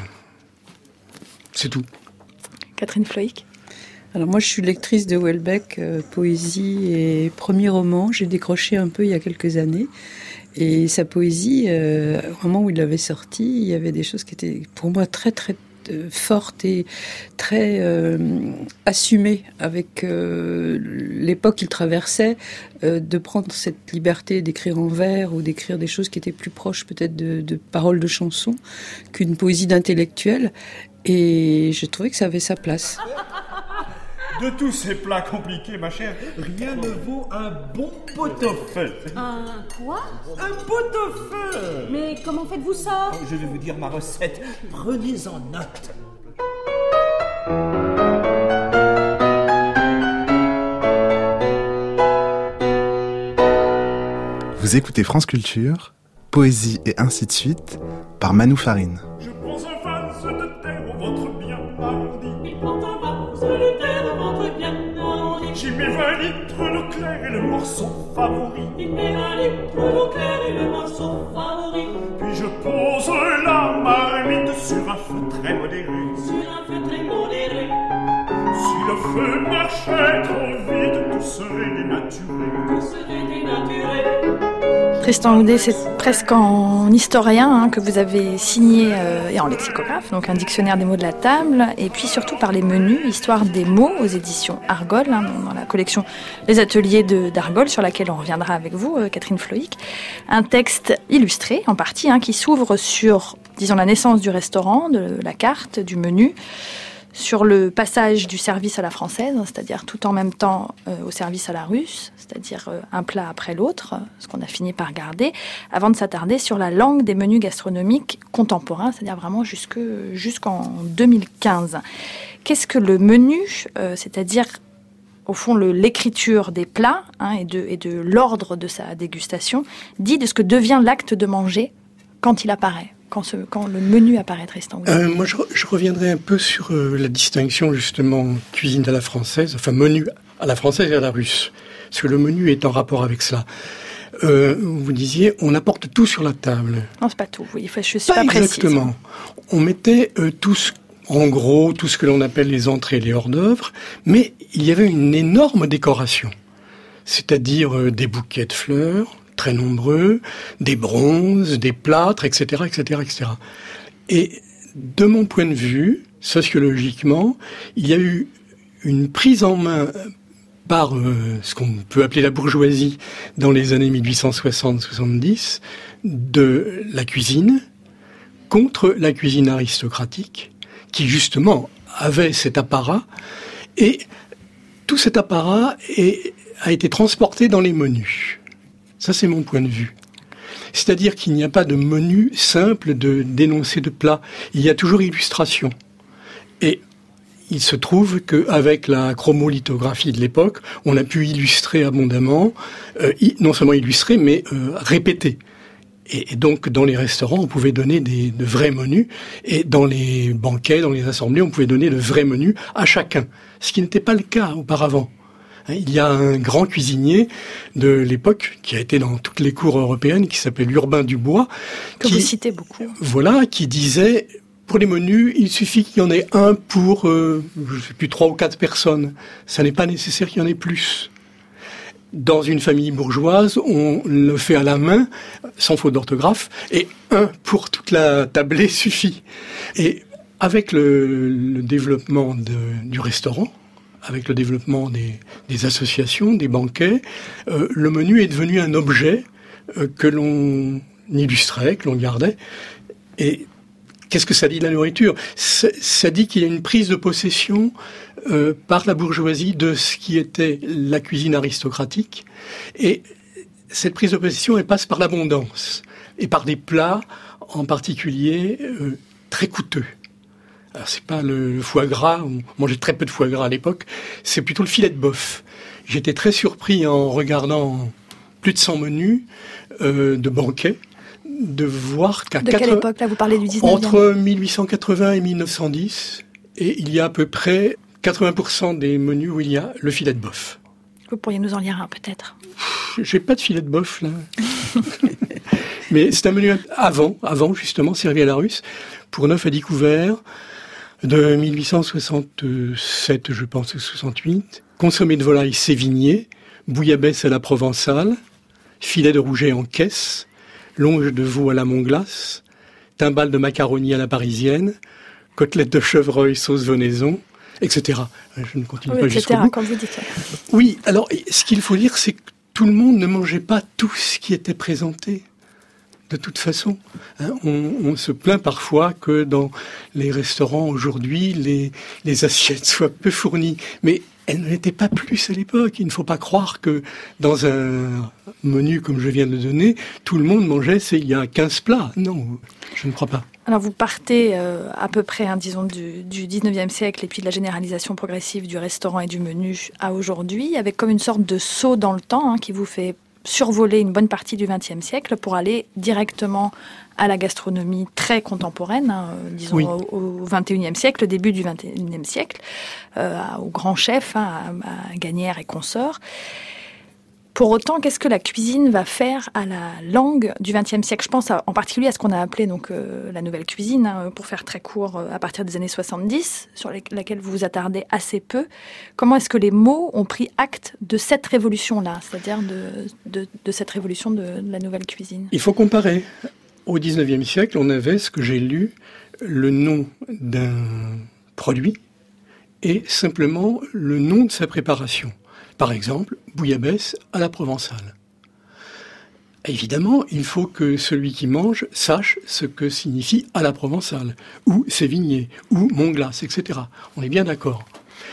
C'est tout. Catherine Floïc. Alors moi, je suis lectrice de Houellebecq, euh, poésie et premier roman. J'ai décroché un peu il y a quelques années. Et sa poésie, euh, au moment où il l'avait sorti, il y avait des choses qui étaient pour moi très très euh, fortes et très euh, assumées avec euh, l'époque qu'il traversait, euh, de prendre cette liberté d'écrire en vers ou d'écrire des choses qui étaient plus proches peut-être de, de paroles de chansons qu'une poésie d'intellectuel. Et je trouvais que ça avait sa place. De tous ces plats compliqués, ma chère, rien ne vaut un bon pot-au-feu. Un quoi? Un pot-au-feu. Mais comment faites-vous ça? Je vais vous dire ma recette. Prenez-en note. Vous écoutez France Culture, Poésie et ainsi de suite, par Manou Farine. Je prends un vase de terre au ventre bien arrondi. Il prend un vase de terre au ventre bien arrondi. J'y mets vingt litres d'eau claire et le morceau favori. Il met vingt litres d'eau claire et le morceau favori. Puis je pose la marmite sur un feu très modéré. Sur un feu très modéré. Si le feu marchait trop vite, tout serait dénaturé. Tout serait dénaturé. Tristan Houdet, c'est presque en historien hein, que vous avez signé, euh, et en lexicographe, donc un dictionnaire des mots de la table, et puis surtout par les menus, Histoire des mots aux éditions Argol, hein, dans la collection Les Ateliers de, d'Argol, sur laquelle on reviendra avec vous, euh, Catherine Floïc. Un texte illustré, en partie, hein, qui s'ouvre sur, disons, la naissance du restaurant, de la carte, du menu, sur le passage du service à la française, c'est-à-dire tout en même temps euh, au service à la russe, c'est-à-dire euh, un plat après l'autre, ce qu'on a fini par garder, avant de s'attarder sur la langue des menus gastronomiques contemporains, c'est-à-dire vraiment jusque, jusqu'en deux mille quinze. Qu'est-ce que le menu, euh, c'est-à-dire au fond le, l'écriture des plats hein, et, de, et de l'ordre de sa dégustation, dit de ce que devient l'acte de manger quand il apparaît? Quand, ce, quand le menu apparaît, Tristan euh, Moi, je, je reviendrai un peu sur euh, la distinction, justement, cuisine à la française, enfin, menu à la française et à la russe. Parce que le menu est en rapport avec cela. Euh, vous disiez, on apporte tout sur la table. Non, c'est pas tout. Oui, je suis pas, pas précise. Exactement. On mettait euh, tout ce, en gros, tout ce que l'on appelle les entrées et les hors-d'œuvre, mais il y avait une énorme décoration. C'est-à-dire euh, des bouquets de fleurs, très nombreux, des bronzes, des plâtres, et cetera, et cetera, et cetera. Et de mon point de vue, sociologiquement, il y a eu une prise en main par euh, ce qu'on peut appeler la bourgeoisie dans les années mille huit cent soixante soixante-dix de la cuisine contre la cuisine aristocratique qui justement avait cet apparat, et tout cet apparat est, a été transporté dans les menus. Ça, c'est mon point de vue. C'est-à-dire qu'il n'y a pas de menu simple de d'énoncé de plat. Il y a toujours illustration. Et il se trouve qu'avec la chromolithographie de l'époque, on a pu illustrer abondamment, euh, non seulement illustrer, mais euh, répéter. Et, et donc, dans les restaurants, on pouvait donner des, de vrais menus, et dans les banquets, dans les assemblées, on pouvait donner de vrais menus à chacun, ce qui n'était pas le cas auparavant. Il y a un grand cuisinier de l'époque qui a été dans toutes les cours européennes, qui s'appelle Urbain Dubois. Que qui, vous citez beaucoup. Voilà, qui disait, pour les menus, il suffit qu'il y en ait un pour, euh, je ne sais plus, trois ou quatre personnes. Ça n'est pas nécessaire qu'il y en ait plus. Dans une famille bourgeoise, on le fait à la main, sans faute d'orthographe, et un pour toute la tablée suffit. Et avec le, le développement de, du restaurant, avec le développement des, des associations, des banquets, euh, le menu est devenu un objet euh, que l'on illustrait, que l'on gardait. Et qu'est-ce que ça dit de la nourriture ? ça, ça dit qu'il y a une prise de possession euh, par la bourgeoisie de ce qui était la cuisine aristocratique. Et cette prise de possession, elle passe par l'abondance et par des plats en particulier euh, très coûteux. Alors, c'est pas le foie gras, on mangeait très peu de foie gras à l'époque, c'est plutôt le filet de bœuf. J'étais très surpris en regardant plus de cent menus euh, de banquets, de voir qu'à... De quelle quatre... époque, là, vous parlez du dix-neuvième ? Entre mille huit cent quatre-vingts et mille neuf cent dix, et il y a à peu près quatre-vingts pour cent des menus où il y a le filet de bœuf. Vous pourriez nous en lire un, peut-être ? J'ai pas de filet de bœuf, là. Mais c'est un menu avant, avant, justement, servi à la russe, pour neuf à dix couverts, de mille huit cent soixante-sept, je pense, soixante-huit, consommé de volaille sévigné, bouillabaisse à la provençale, filet de rouget en caisse, longe de veau à la Montglace, timbale de macaroni à la parisienne, côtelette de chevreuil sauce venaison, et cetera. Je ne continue oui, pas et cetera, jusqu'au bout. Quand vous dites. Oui, alors, ce qu'il faut dire, c'est que tout le monde ne mangeait pas tout ce qui était présenté. De toute façon, hein, on, on se plaint parfois que dans les restaurants aujourd'hui, les, les assiettes soient peu fournies. Mais elles ne l'étaient pas plus à l'époque. Il ne faut pas croire que dans un menu comme je viens de le donner, tout le monde mangeait, c'est, il y a quinze plats. Non, je ne crois pas. Alors vous partez euh, à peu près, hein, disons, du, du dix-neuvième siècle et puis de la généralisation progressive du restaurant et du menu à aujourd'hui, avec comme une sorte de saut dans le temps hein, qui vous fait survoler une bonne partie du vingtième siècle pour aller directement à la gastronomie très contemporaine, hein, disons oui. au, au vingt et unième siècle, début du vingt et unième siècle, euh, aux grands chefs, hein, à, à Gagnère et consorts. Pour autant, qu'est-ce que la cuisine va faire à la langue du vingtième siècle ? Je pense à, en particulier à ce qu'on a appelé donc, euh, la nouvelle cuisine, hein, pour faire très court, euh, à partir des années soixante-dix, sur les, laquelle vous vous attardez assez peu. Comment est-ce que les mots ont pris acte de cette révolution-là, c'est-à-dire de, de, de cette révolution de, de la nouvelle cuisine ? Il faut comparer. Au dix-neuvième siècle, on avait, ce que j'ai lu, le nom d'un produit et simplement le nom de sa préparation. Par exemple, bouillabaisse à la provençale. Évidemment, il faut que celui qui mange sache ce que signifie à la provençale, ou sévigné, ou Montglace, et cetera. On est bien d'accord.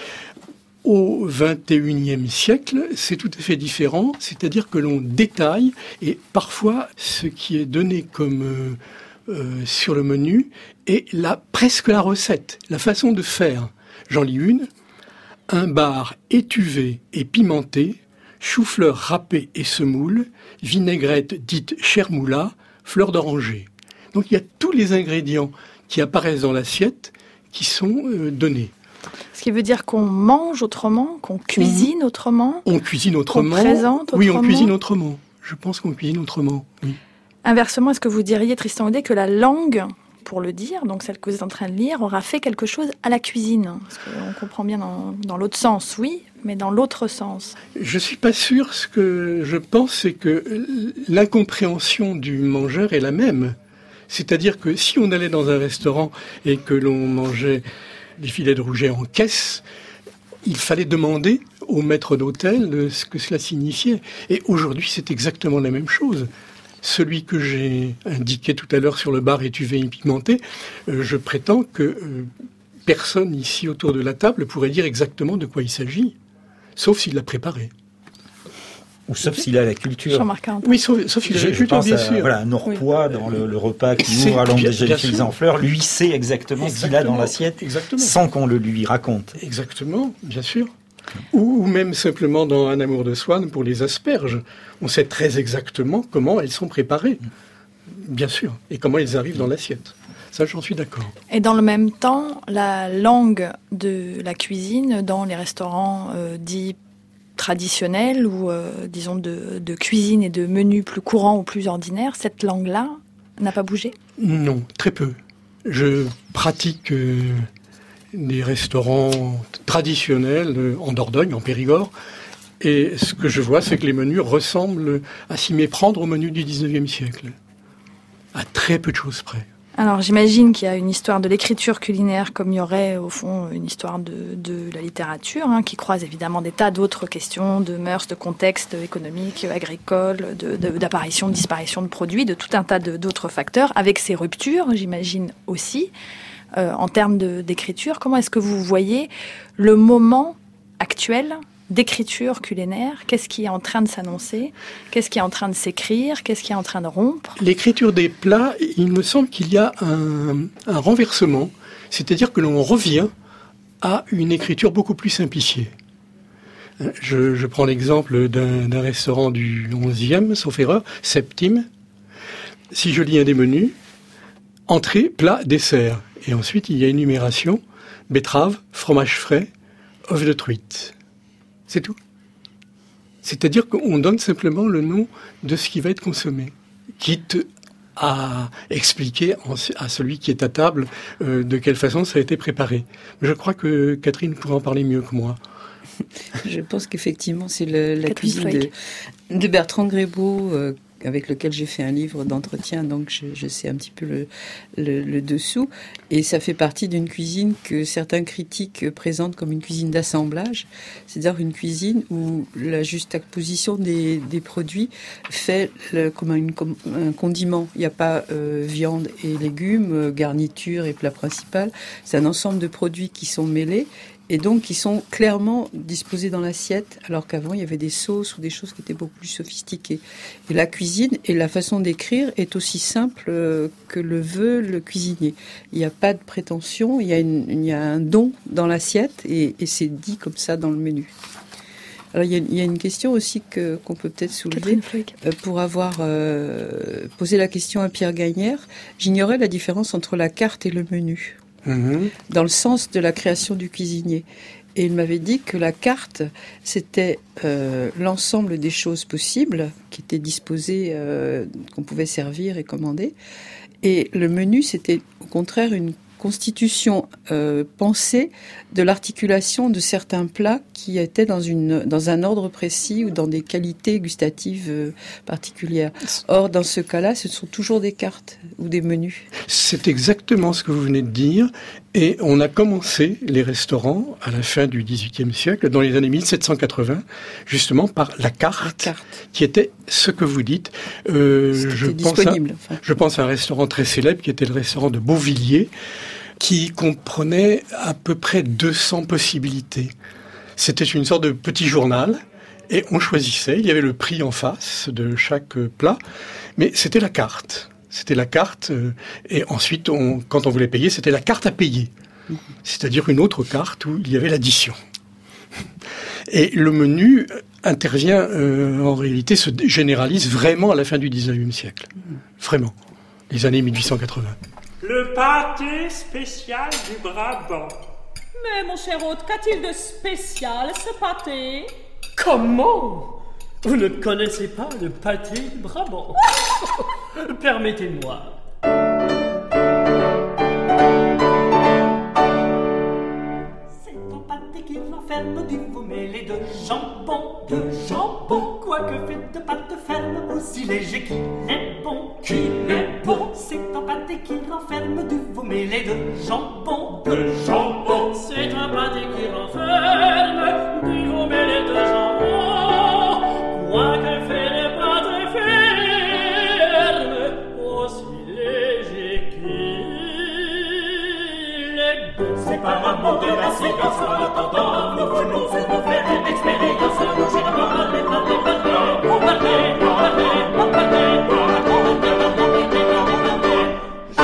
Au vingt et unième siècle, c'est tout à fait différent, c'est-à-dire que l'on détaille, et parfois, ce qui est donné comme euh, euh, sur le menu est la, presque la recette, la façon de faire. J'en lis une. Un bar étuvé et pimenté, chou-fleur râpé et semoule, vinaigrette dite chermoula, fleur d'oranger. Donc il y a tous les ingrédients qui apparaissent dans l'assiette qui sont euh, donnés. Ce qui veut dire qu'on mange autrement, qu'on cuisine autrement ? On cuisine autrement. On présente autrement ? Oui, on cuisine autrement. Je pense qu'on cuisine autrement, oui. Inversement, est-ce que vous diriez, Tristan Audet, que la langue, pour le dire, donc celle que vous êtes en train de lire, aura fait quelque chose à la cuisine? Parce qu'on comprend bien dans, dans l'autre sens, oui, mais dans l'autre sens. Je suis pas sûr. Ce que je pense, c'est que l'incompréhension du mangeur est la même. C'est-à-dire que si on allait dans un restaurant et que l'on mangeait des filets de rouget en caisse, il fallait demander au maître d'hôtel ce que cela signifiait. Et aujourd'hui, c'est exactement la même chose. Celui que j'ai indiqué tout à l'heure sur le bar étuvé pimenté, euh, je prétends que euh, personne ici autour de la table pourrait dire exactement de quoi il s'agit, sauf s'il l'a préparé. Ou sauf s'il a la culture. Jean-Marc Carentat. Oui, sauf, sauf s'il a Je, la je culture, pense bien à, sûr. Voilà, un Orpois dans le, le repas qui C'est ouvre à l'ombre bien- des jeunes bien filles sûr. en fleurs, lui sait exactement, ce qu'il a dans Exactement. l'assiette, Exactement. sans qu'on le lui raconte. Exactement, bien sûr. Ou, ou même simplement dans Un amour de Swann pour les asperges. On sait très exactement comment elles sont préparées, bien sûr, et comment elles arrivent dans l'assiette. Ça, j'en suis d'accord. Et dans le même temps, la langue de la cuisine dans les restaurants euh, dits traditionnels ou, euh, disons, de, de cuisine et de menus plus courants ou plus ordinaires, cette langue-là n'a pas bougé? Non, très peu. Je pratique euh, des restaurants traditionnels euh, en Dordogne, en Périgord, et ce que je vois, c'est que les menus ressemblent à s'y méprendre aux menus du dix-neuvième siècle. À très peu de choses près. Alors j'imagine qu'il y a une histoire de l'écriture culinaire comme il y aurait au fond une histoire de, de la littérature, hein, qui croise évidemment des tas d'autres questions de mœurs, de contexte économique, agricole, de, de, d'apparition, de disparition de produits, de tout un tas de, d'autres facteurs, avec ces ruptures, j'imagine aussi, euh, en termes de, d'écriture. Comment est-ce que vous voyez le moment actuel d'écriture culinaire? Qu'est-ce qui est en train de s'annoncer? Qu'est-ce qui est en train de s'écrire? Qu'est-ce qui est en train de rompre? L'écriture des plats, il me semble qu'il y a un, un renversement, c'est-à-dire que l'on revient à une écriture beaucoup plus simplifiée. Je, je prends l'exemple d'un, d'un restaurant du onzième, sauf erreur, Septime. Si je lis un des menus, entrée, plat, dessert. Et ensuite, il y a une numération, betterave, fromage frais, œuf de truite. C'est tout. C'est-à-dire qu'on donne simplement le nom de ce qui va être consommé, quitte à expliquer à celui qui est à table euh, de quelle façon ça a été préparé. Je crois que Catherine pourrait en parler mieux que moi. Je pense qu'effectivement, c'est le, la Catherine cuisine de, de Bertrand Grébeau, euh, avec lequel j'ai fait un livre d'entretien, donc je, je sais un petit peu le, le, le dessous. Et ça fait partie d'une cuisine que certains critiques présentent comme une cuisine d'assemblage, c'est-à-dire une cuisine où la juxtaposition des, des produits fait le, comme une, comme un condiment. Il n'y a pas euh, viande et légumes, garniture et plat principal. C'est un ensemble de produits qui sont mêlés et donc qui sont clairement disposés dans l'assiette, alors qu'avant il y avait des sauces ou des choses qui étaient beaucoup plus sophistiquées. Et la cuisine et la façon d'écrire est aussi simple que le veut le cuisinier. Il n'y a pas de prétention, il y a, une, il y a un don dans l'assiette et, et c'est dit comme ça dans le menu. Alors il y a, il y a une question aussi que, qu'on peut peut-être soulever. Euh, pour avoir euh, posé la question à Pierre Gagnère, j'ignorais la différence entre la carte et le menu. Mmh. Dans le sens de la création du cuisinier. Et il m'avait dit que la carte, c'était euh, l'ensemble des choses possibles qui étaient disposées, euh, qu'on pouvait servir et commander. Et le menu, c'était au contraire une constitution euh, pensée de l'articulation de certains plats qui étaient dans, une, dans un ordre précis ou dans des qualités gustatives euh, particulières. Or, dans ce cas-là, ce sont toujours des cartes ou des menus. C'est exactement ce que vous venez de dire. Et on a commencé les restaurants à la fin du dix-huitième siècle, dans les années mille sept cent quatre-vingts, justement par la carte, la carte. qui était ce que vous dites. Euh, je, pense à, enfin. je pense à un restaurant très célèbre qui était le restaurant de Beauvilliers, qui comprenait à peu près deux cents possibilités. C'était une sorte de petit journal, et on choisissait, il y avait le prix en face de chaque plat, mais c'était la carte. C'était la carte, euh, et ensuite, on, quand on voulait payer, c'était la carte à payer. C'est-à-dire une autre carte où il y avait l'addition. Et le menu intervient, euh, en réalité, se généralise vraiment à la fin du dix-neuvième siècle. Vraiment. Les années mille huit cent quatre-vingts. Le pâté spécial du Brabant. Mais mon cher hôte, qu'a-t-il de spécial, ce pâté? Comment? Vous ne connaissez pas le pâté de Brabant? Permettez-moi. C'est un pâté qui renferme du veau mêlé de jambon, de jambon. Quoique fait de pâte ferme, aussi léger qu'il est bon, qu'il est bon. C'est un pâté qui renferme du veau mêlé de jambon, de jambon. C'est un pâté qui renferme du veau mêlé de jambon. Quoique fait de pâte ferme, aussi léger qu'il est bon. C'est par amour de la séquence en attendant, nous venons vous nous faire une expérience. Nous j'ai parlé, parlé, parlé, on parlait, on parlait, on parlait, on parlait, on parlait,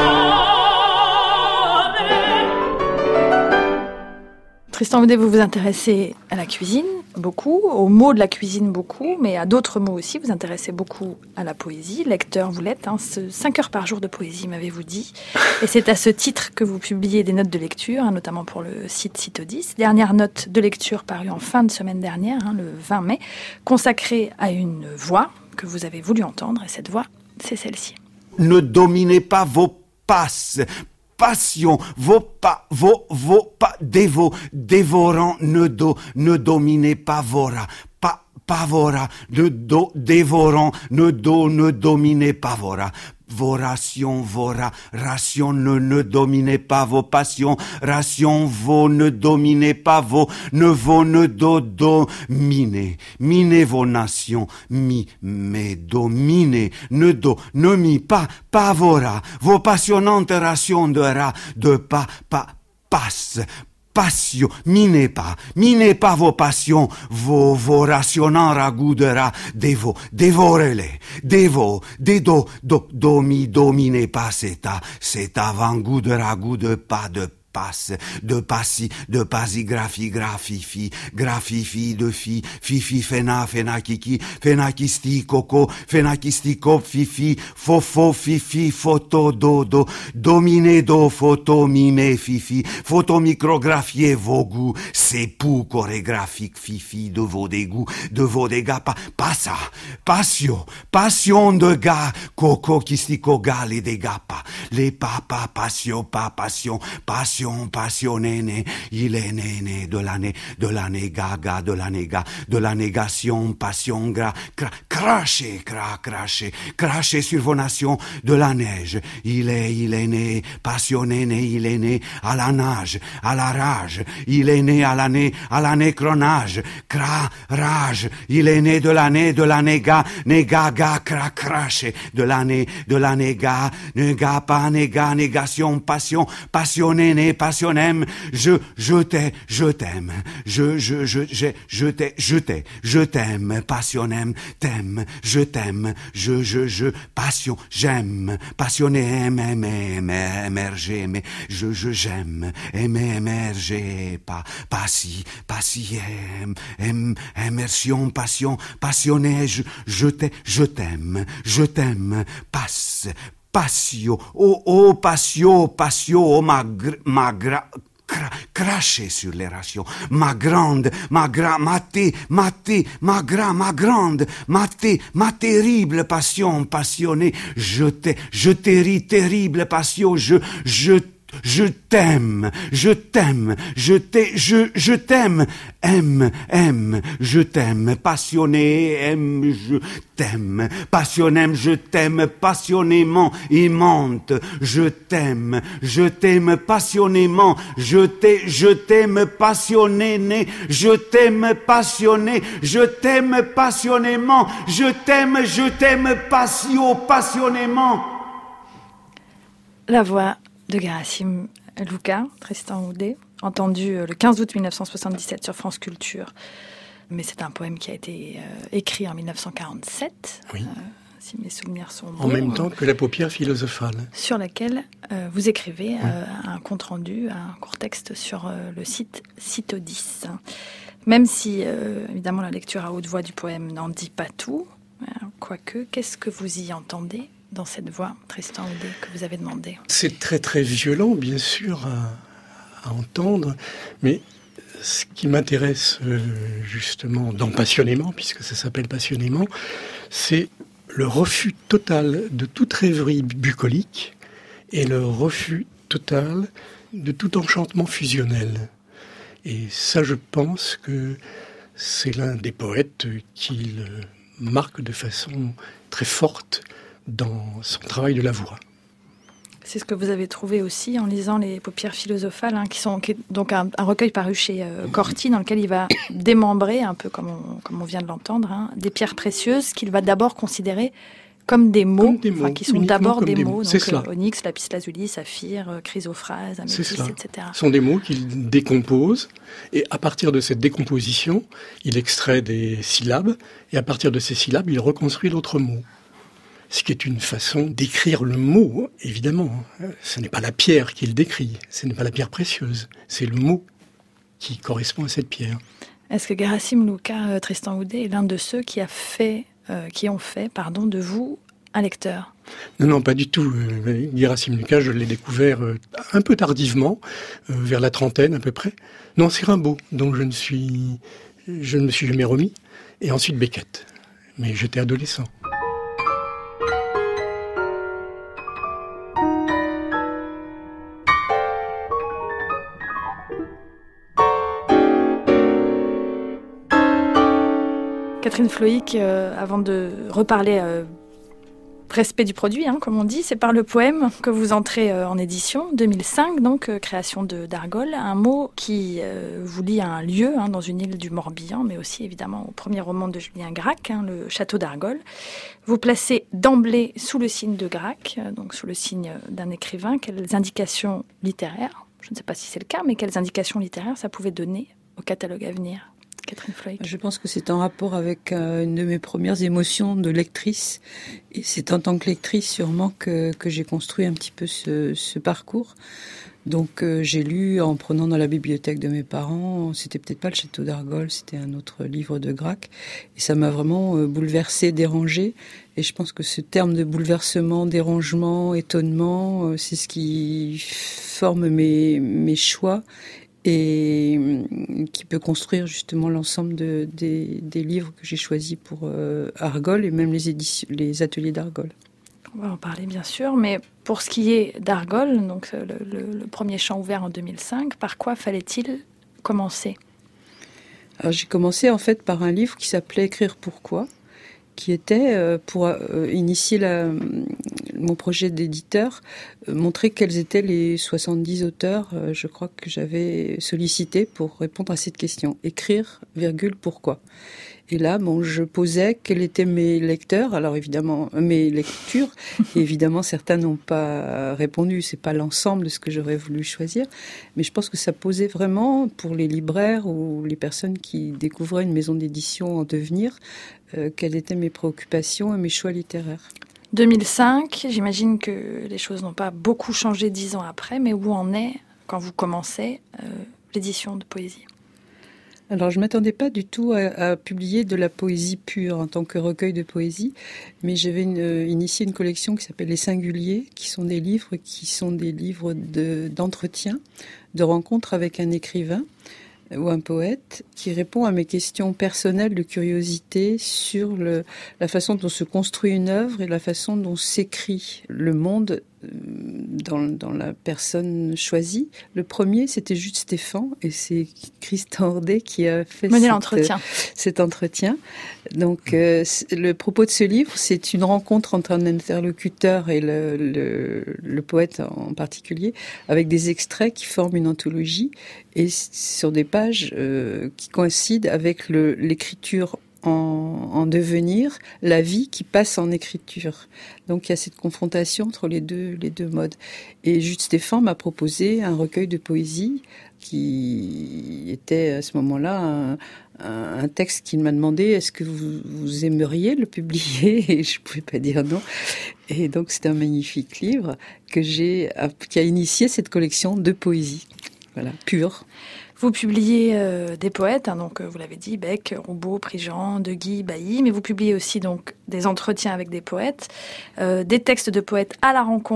Tristan Audet, vous vous intéressez à la cuisine beaucoup, aux mots de la cuisine beaucoup, mais à d'autres mots aussi. Vous intéressez beaucoup à la poésie. Lecteur, vous l'êtes. Hein, cinq heures par jour de poésie, m'avez-vous dit. Et c'est à ce titre que vous publiez des notes de lecture, hein, notamment pour le site Citodis. Dernière note de lecture parue en fin de semaine dernière, hein, le vingt mai, consacrée à une voix que vous avez voulu entendre. Et cette voix, c'est celle-ci. Ne dominez pas vos passes. Passion, vos pas, vos, vos pas, dévo, dévorant, ne do, ne dominez pas vora, pas, pavora, ne do, dévorant, ne do, ne dominez pas vora. Voration, vora, ration, ne, ne dominez pas vos passions, ration, vos, ne dominez pas vos, ne vos, ne do, dominez, minez vos nations, mi, mais dominez, ne do, ne mi, pas, pas vora, vos passionnantes rations de rat, de pas, pas, passe, passion, minez pas, minez pas vos passions, vos, vos rationnants ragoûts de rat, dévo, dévorez-les, dévo, dédo, do, domi, dominez pas cet a, cet avant-goût de ragoût de pas, de passe, de passi, de pasigraphie, graphifi, graphifi, de fi, fifi, fena, fenakiki, fenakisti, coco, fenakistico, fifi, fofo, fifi, photo, dodo, dominer, do, photo, mime, fifi, photomicrographier vos goûts, c'est pou chorégraphique, fifi, de vos dégoûts, de vos dégâts, pas, pas ça, passion, passion de gars, coco, kistico, gars, les dégâts, pas, les papas, passion, pas, passion, passion, passionné, né, il est né, né, de l'année, de l'année gaga, de l'année ga, de la négation, passion, gras, cra, cracher, cra, cracher, cracher sur vos nations de la neige. Il est, il est né, passionné, né, il est né à la nage, à la rage, il est né à l'année, à la nécronage, cra, rage, il est né de l'année, de la néga, néga, ga, cra, cracher, de l'année, de la néga, néga, pas, néga, négation, passion, passionné, né, passionnem, je, je t'ai, je t'aime, je, je, je, je, je t'ai, je t'ai, je t'aime, passionnem, t'aime, je t'aime, je, je, je, passion, j'aime, passionné, aime, aimer, émerger, mais je, je, j'aime, aimer, émerger, pas, pas si, pas si, aime, aime, immersion, passion, passionné, je, je t'ai, je t'aime, je t'aime, passe, Passio, oh, oh, passio, passio, oh, ma, gr, ma, gra, cra, cracher sur les rations, ma grande, ma gra, ma té, ma té, ma gra, ma grande, ma té, ma terrible passion, passionnée, je t'ai, je t'ai, terrible passion, je, je Je t'aime, je t'aime, je t'ai, je, je t'aime, aime, aime, je t'aime, passionné, aime, je t'aime, passionnément, je t'aime, passionnément, aimante, je t'aime, je t'aime passionnément, je t'ai, je t'aime passionné, je t'aime passionné, je t'aime passionnément, je t'aime, je t'aime passion, passionnément. La voix de Gerasim Luka, Tristan Audet, entendu le quinze août mille neuf cent soixante-dix-sept sur France Culture. Mais c'est un poème qui a été euh, écrit en mille neuf cent quarante-sept, oui. euh, si mes souvenirs sont bons. En même temps que la paupière philosophale. Sur laquelle euh, vous écrivez oui. euh, un compte-rendu, un court texte sur euh, le site Citodis. Même si, euh, évidemment, la lecture à haute voix du poème n'en dit pas tout, euh, quoique, qu'est-ce que vous y entendez dans cette voix, Tristan Audet, que vous avez demandé? C'est très très violent, bien sûr, à, à entendre, mais ce qui m'intéresse euh, justement dans Passionnément, puisque ça s'appelle Passionnément, c'est le refus total de toute rêverie bucolique et le refus total de tout enchantement fusionnel. Et ça, je pense que c'est l'un des poètes qui le marque de façon très forte dans son travail de la voix. C'est ce que vous avez trouvé aussi en lisant Les Paupières philosophales, hein, qui sont qui est donc un, un recueil paru chez euh, Corti, dans lequel il va démembrer, un peu comme on, comme on vient de l'entendre, hein, des pierres précieuses qu'il va d'abord considérer comme des mots, comme des mots enfin, qui sont d'abord des, des mots. C'est donc cela. Euh, onyx, lapis-lazuli, saphir, euh, chrysophrase, améthyste, et cetera. Ce sont des mots qu'il décompose, et à partir de cette décomposition, il extrait des syllabes, et à partir de ces syllabes, il reconstruit l'autre mot. Ce qui est une façon d'écrire le mot, évidemment. Ce n'est pas la pierre qu'il décrit, ce n'est pas la pierre précieuse, c'est le mot qui correspond à cette pierre. Est-ce que Gerasim Luca, euh, Tristan Houdet, est l'un de ceux qui, a fait, euh, qui ont fait pardon, de vous un lecteur ? Non, non, pas du tout. Euh, Gerasim Luca, je l'ai découvert euh, un peu tardivement, euh, vers la trentaine à peu près. Non, c'est Rimbaud, dont je ne suis, je ne me suis jamais remis, et ensuite Beckett. Mais j'étais adolescent. Catherine Floïc, euh, avant de reparler euh, respect du produit, hein, comme on dit, c'est par le poème que vous entrez euh, en édition, deux mille cinq, donc euh, création de d'Argol, un mot qui euh, vous lie à un lieu, hein, dans une île du Morbihan, mais aussi évidemment au premier roman de Julien Gracq, hein, le château d'Argol. Vous placez d'emblée sous le signe de Gracq, euh, donc sous le signe d'un écrivain, quelles indications littéraires, je ne sais pas si c'est le cas, mais quelles indications littéraires ça pouvait donner au catalogue à venir ? Catherine Floïc. Je pense que c'est en rapport avec euh, une de mes premières émotions de lectrice. Et c'est en tant que lectrice sûrement que, que j'ai construit un petit peu ce, ce parcours. Donc euh, j'ai lu en prenant dans la bibliothèque de mes parents, c'était peut-être pas le château d'Argol, c'était un autre livre de Gracq. Et ça m'a vraiment euh, bouleversée, dérangée. Et je pense que ce terme de bouleversement, dérangement, étonnement, euh, c'est ce qui forme mes, mes choix. Et qui peut construire justement l'ensemble de, des, des livres que j'ai choisis pour euh, Argol et même les, éditions, les ateliers d'Argol. On va en parler bien sûr, mais pour ce qui est d'Argol, donc le, le, le premier champ ouvert en deux mille cinq, par quoi fallait-il commencer ? Alors j'ai commencé en fait par un livre qui s'appelait Écrire pourquoi, qui était euh, pour euh, initier la, mon projet d'éditeur, euh, montrer quels étaient les soixante-dix auteurs, euh, je crois que j'avais sollicité pour répondre à cette question. Écrire, virgule, pourquoi ? Et là, bon, je posais quels étaient mes lecteurs, alors évidemment, mes lectures, et évidemment, certains n'ont pas répondu, c'est pas l'ensemble de ce que j'aurais voulu choisir, mais je pense que ça posait vraiment, pour les libraires ou les personnes qui découvraient une maison d'édition en devenir, euh, quelles étaient mes préoccupations et mes choix littéraires. deux mille cinq, j'imagine que les choses n'ont pas beaucoup changé dix ans après, mais où en est, quand vous commencez, euh, l'édition de poésie ? Alors, je ne m'attendais pas du tout à, à publier de la poésie pure en tant que recueil de poésie, mais j'avais une, euh, initié une collection qui s'appelle Les Singuliers, qui sont des livres qui sont des livres de, d'entretien, de rencontres avec un écrivain ou un poète qui répond à mes questions personnelles de curiosité sur le, la façon dont se construit une œuvre et la façon dont s'écrit le monde dans, dans la personne choisie. Le premier, c'était Jude Stéphan, et c'est Tristan Houdet qui a fait Mener cette, l'entretien. cet entretien. Donc, euh, le propos de ce livre, c'est une rencontre entre un interlocuteur et le, le, le poète en particulier, avec des extraits qui forment une anthologie, et sur des pages euh, qui coïncident avec le, l'écriture En, en devenir, la vie qui passe en écriture. Donc il y a cette confrontation entre les deux, les deux modes. Et Jude Stéphan m'a proposé un recueil de poésie qui était à ce moment-là un, un, un texte qu'il m'a demandé « Est-ce que vous, vous aimeriez le publier ?» Et je ne pouvais pas dire non. Et donc c'est un magnifique livre que j'ai, qui a initié cette collection de poésie, voilà, pure. Vous publiez euh, des poètes, hein, donc euh, vous l'avez dit, Bec, Roubaud, Prigent, De Guy, Bailly, mais vous publiez aussi donc des entretiens avec des poètes, euh, des textes de poètes à la rencontre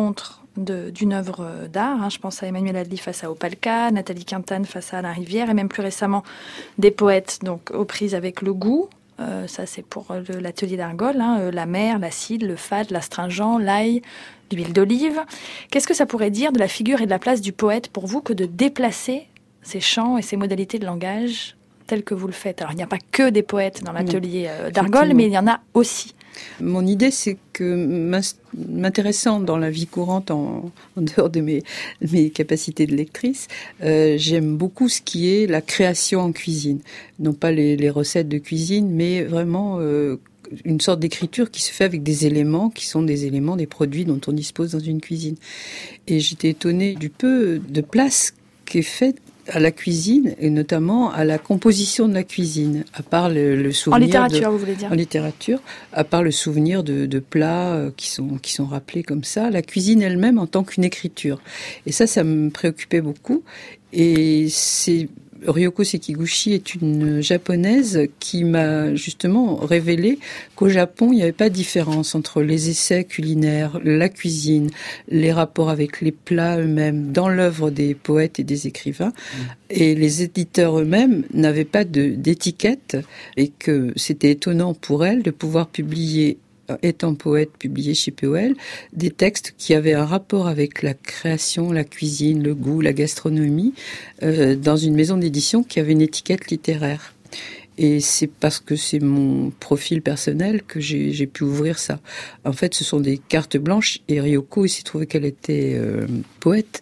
de, d'une œuvre d'art. Hein. Je pense à Emmanuel Adly face à Opalka, Nathalie Quintane face à Alain Rivière, et même plus récemment des poètes donc aux prises avec le goût. Euh, ça, c'est pour le, l'atelier d'Argol, hein, euh, la mer, l'acide, le fade, l'astringent, l'ail, l'huile d'olive. Qu'est-ce que ça pourrait dire de la figure et de la place du poète pour vous que de déplacer ces chants et ces modalités de langage telles que vous le faites? Alors, il n'y a pas que des poètes dans l'atelier euh, d'Argol, mais il y en a aussi. Mon idée, c'est que m'intéressant dans la vie courante, en, en dehors de mes, mes capacités de lectrice, euh, j'aime beaucoup ce qui est la création en cuisine. Non pas les, les recettes de cuisine, mais vraiment euh, une sorte d'écriture qui se fait avec des éléments qui sont des éléments, des produits dont on dispose dans une cuisine. Et j'étais étonnée du peu de place qui est faite à la cuisine, et notamment à la composition de la cuisine, à part le, le souvenir... En littérature, de, vous voulez dire? En littérature, à part le souvenir de, de plats euh, qui sont, qui sont rappelés comme ça, la cuisine elle-même en tant qu'une écriture. Et ça, ça me préoccupait beaucoup. Et c'est... Ryoko Sekiguchi est une japonaise qui m'a justement révélé qu'au Japon, il n'y avait pas de différence entre les essais culinaires, la cuisine, les rapports avec les plats eux-mêmes dans l'œuvre des poètes et des écrivains. Mmh. Et les éditeurs eux-mêmes n'avaient pas de, d'étiquette, et que c'était étonnant pour elle de pouvoir publier, étant poète, publié chez P O L, des textes qui avaient un rapport avec la création, la cuisine, le goût, la gastronomie, euh, dans une maison d'édition qui avait une étiquette littéraire. Et c'est parce que c'est mon profil personnel que j'ai, j'ai pu ouvrir ça. En fait, ce sont des cartes blanches, et Ryoko, il s'est trouvé qu'elle était euh, poète,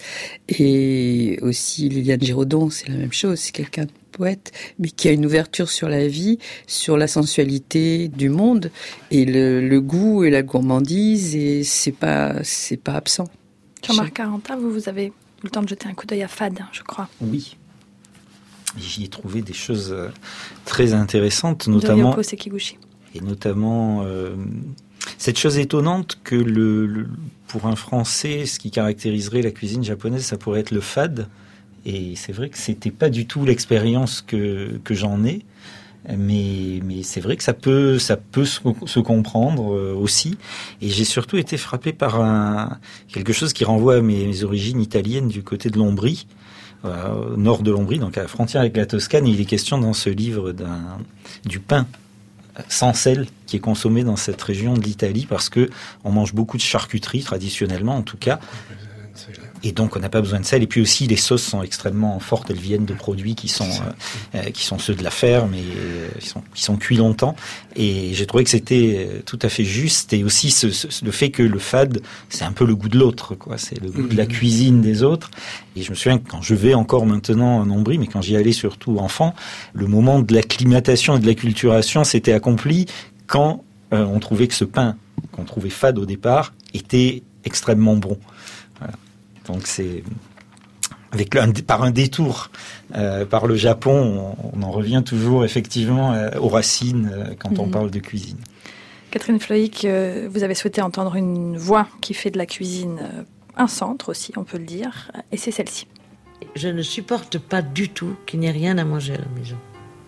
et aussi Liliane Giraudon, c'est la même chose, c'est quelqu'un de poète, mais qui a une ouverture sur la vie, sur la sensualité du monde, et le, le goût et la gourmandise, et c'est pas, c'est pas absent. Jean-Marc Caranta, vous, vous avez eu le temps de jeter un coup d'œil à Fade, je crois. Oui. J'y ai trouvé des choses très intéressantes, notamment... De Ryoko Sekiguchi. Et notamment, euh, cette chose étonnante que le, le, pour un Français, ce qui caractériserait la cuisine japonaise, ça pourrait être le fade. Et c'est vrai que c'était pas du tout l'expérience que, que j'en ai. Mais, mais c'est vrai que ça peut, ça peut se, se comprendre euh, aussi. Et j'ai surtout été frappé par un, quelque chose qui renvoie à mes, mes origines italiennes du côté de l'Ombrie, euh, au nord de l'Ombrie, donc à la frontière avec la Toscane. Et il est question dans ce livre d'un, du pain sans sel qui est consommé dans cette région de l'Italie, parce que on mange beaucoup de charcuterie, traditionnellement en tout cas. Et donc, on n'a pas besoin de sel. Et puis aussi, les sauces sont extrêmement fortes. Elles viennent de produits qui sont euh, qui sont ceux de la ferme et euh, qui sont qui sont cuits longtemps. Et j'ai trouvé que c'était tout à fait juste. Et aussi ce, ce, le fait que le fade, c'est un peu le goût de l'autre, quoi. C'est le goût de la cuisine des autres. Et je me souviens que quand je vais encore maintenant en Ombrie, mais quand j'y allais surtout enfant, le moment de l'acclimatation et de l'acculturation s'était accompli quand euh, on trouvait que ce pain qu'on trouvait fade au départ était extrêmement bon. Voilà. Donc c'est avec le, par un détour euh, par le Japon, on, on en revient toujours effectivement euh, aux racines euh, quand mmh. on parle de cuisine. Catherine Floïc, euh, vous avez souhaité entendre une voix qui fait de la cuisine euh, un centre aussi, on peut le dire, et c'est celle-ci. Je ne supporte pas du tout qu'il n'y ait rien à manger à la maison.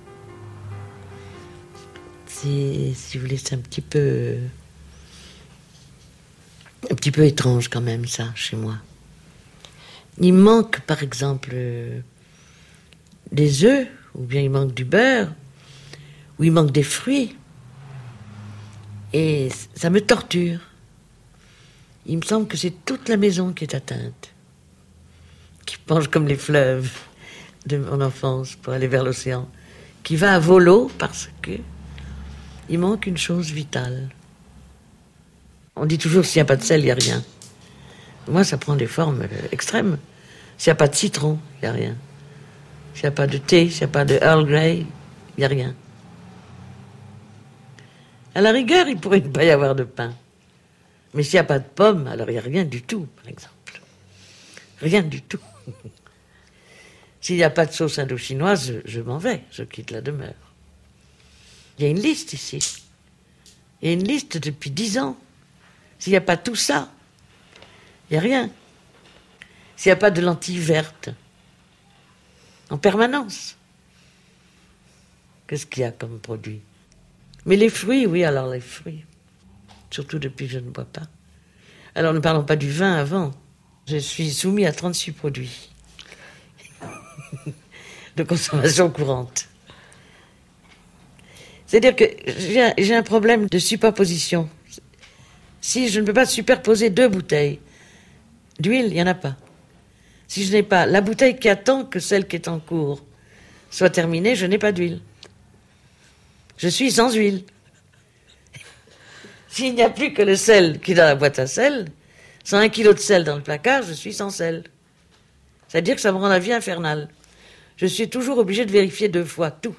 C'est, si vous voulez, c'est un petit peu, un petit peu étrange quand même ça chez moi. Il manque, par exemple, euh, des œufs, ou bien il manque du beurre, ou il manque des fruits. Et ça me torture. Il me semble que c'est toute la maison qui est atteinte, qui penche comme les fleuves de mon enfance pour aller vers l'océan, qui va à volo parce que il manque une chose vitale. On dit toujours s'il n'y a pas de sel, il n'y a rien. Moi, ça prend des formes extrêmes. S'il n'y a pas de citron, il n'y a rien. S'il n'y a pas de thé, s'il n'y a pas de Earl Grey, il n'y a rien. À la rigueur, il pourrait ne pas y avoir de pain. Mais s'il n'y a pas de pommes, alors il n'y a rien du tout, par exemple. Rien du tout. S'il n'y a pas de sauce indo-chinoise, je, je m'en vais, je quitte la demeure. Il y a une liste ici. Il y a une liste depuis dix ans. S'il n'y a pas tout ça, il n'y a rien. S'il n'y a pas de lentilles vertes, en permanence, qu'est-ce qu'il y a comme produit? Mais les fruits, oui, alors les fruits. Surtout depuis que je ne bois pas. Alors ne parlons pas du vin avant. Je suis soumis à trente-six produits de consommation courante. C'est-à-dire que j'ai un, j'ai un problème de superposition. Si je ne peux pas superposer deux bouteilles d'huile, il n'y en a pas. Si je n'ai pas la bouteille qui attend que celle qui est en cours soit terminée, je n'ai pas d'huile. Je suis sans huile. S'il n'y a plus que le sel qui est dans la boîte à sel, sans un kilo de sel dans le placard, je suis sans sel. C'est-à-dire que ça me rend la vie infernale. Je suis toujours obligée de vérifier deux fois tout.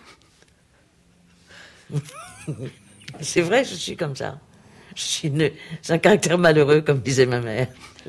C'est vrai, je suis comme ça. Je suis une... C'est un caractère malheureux, comme disait ma mère.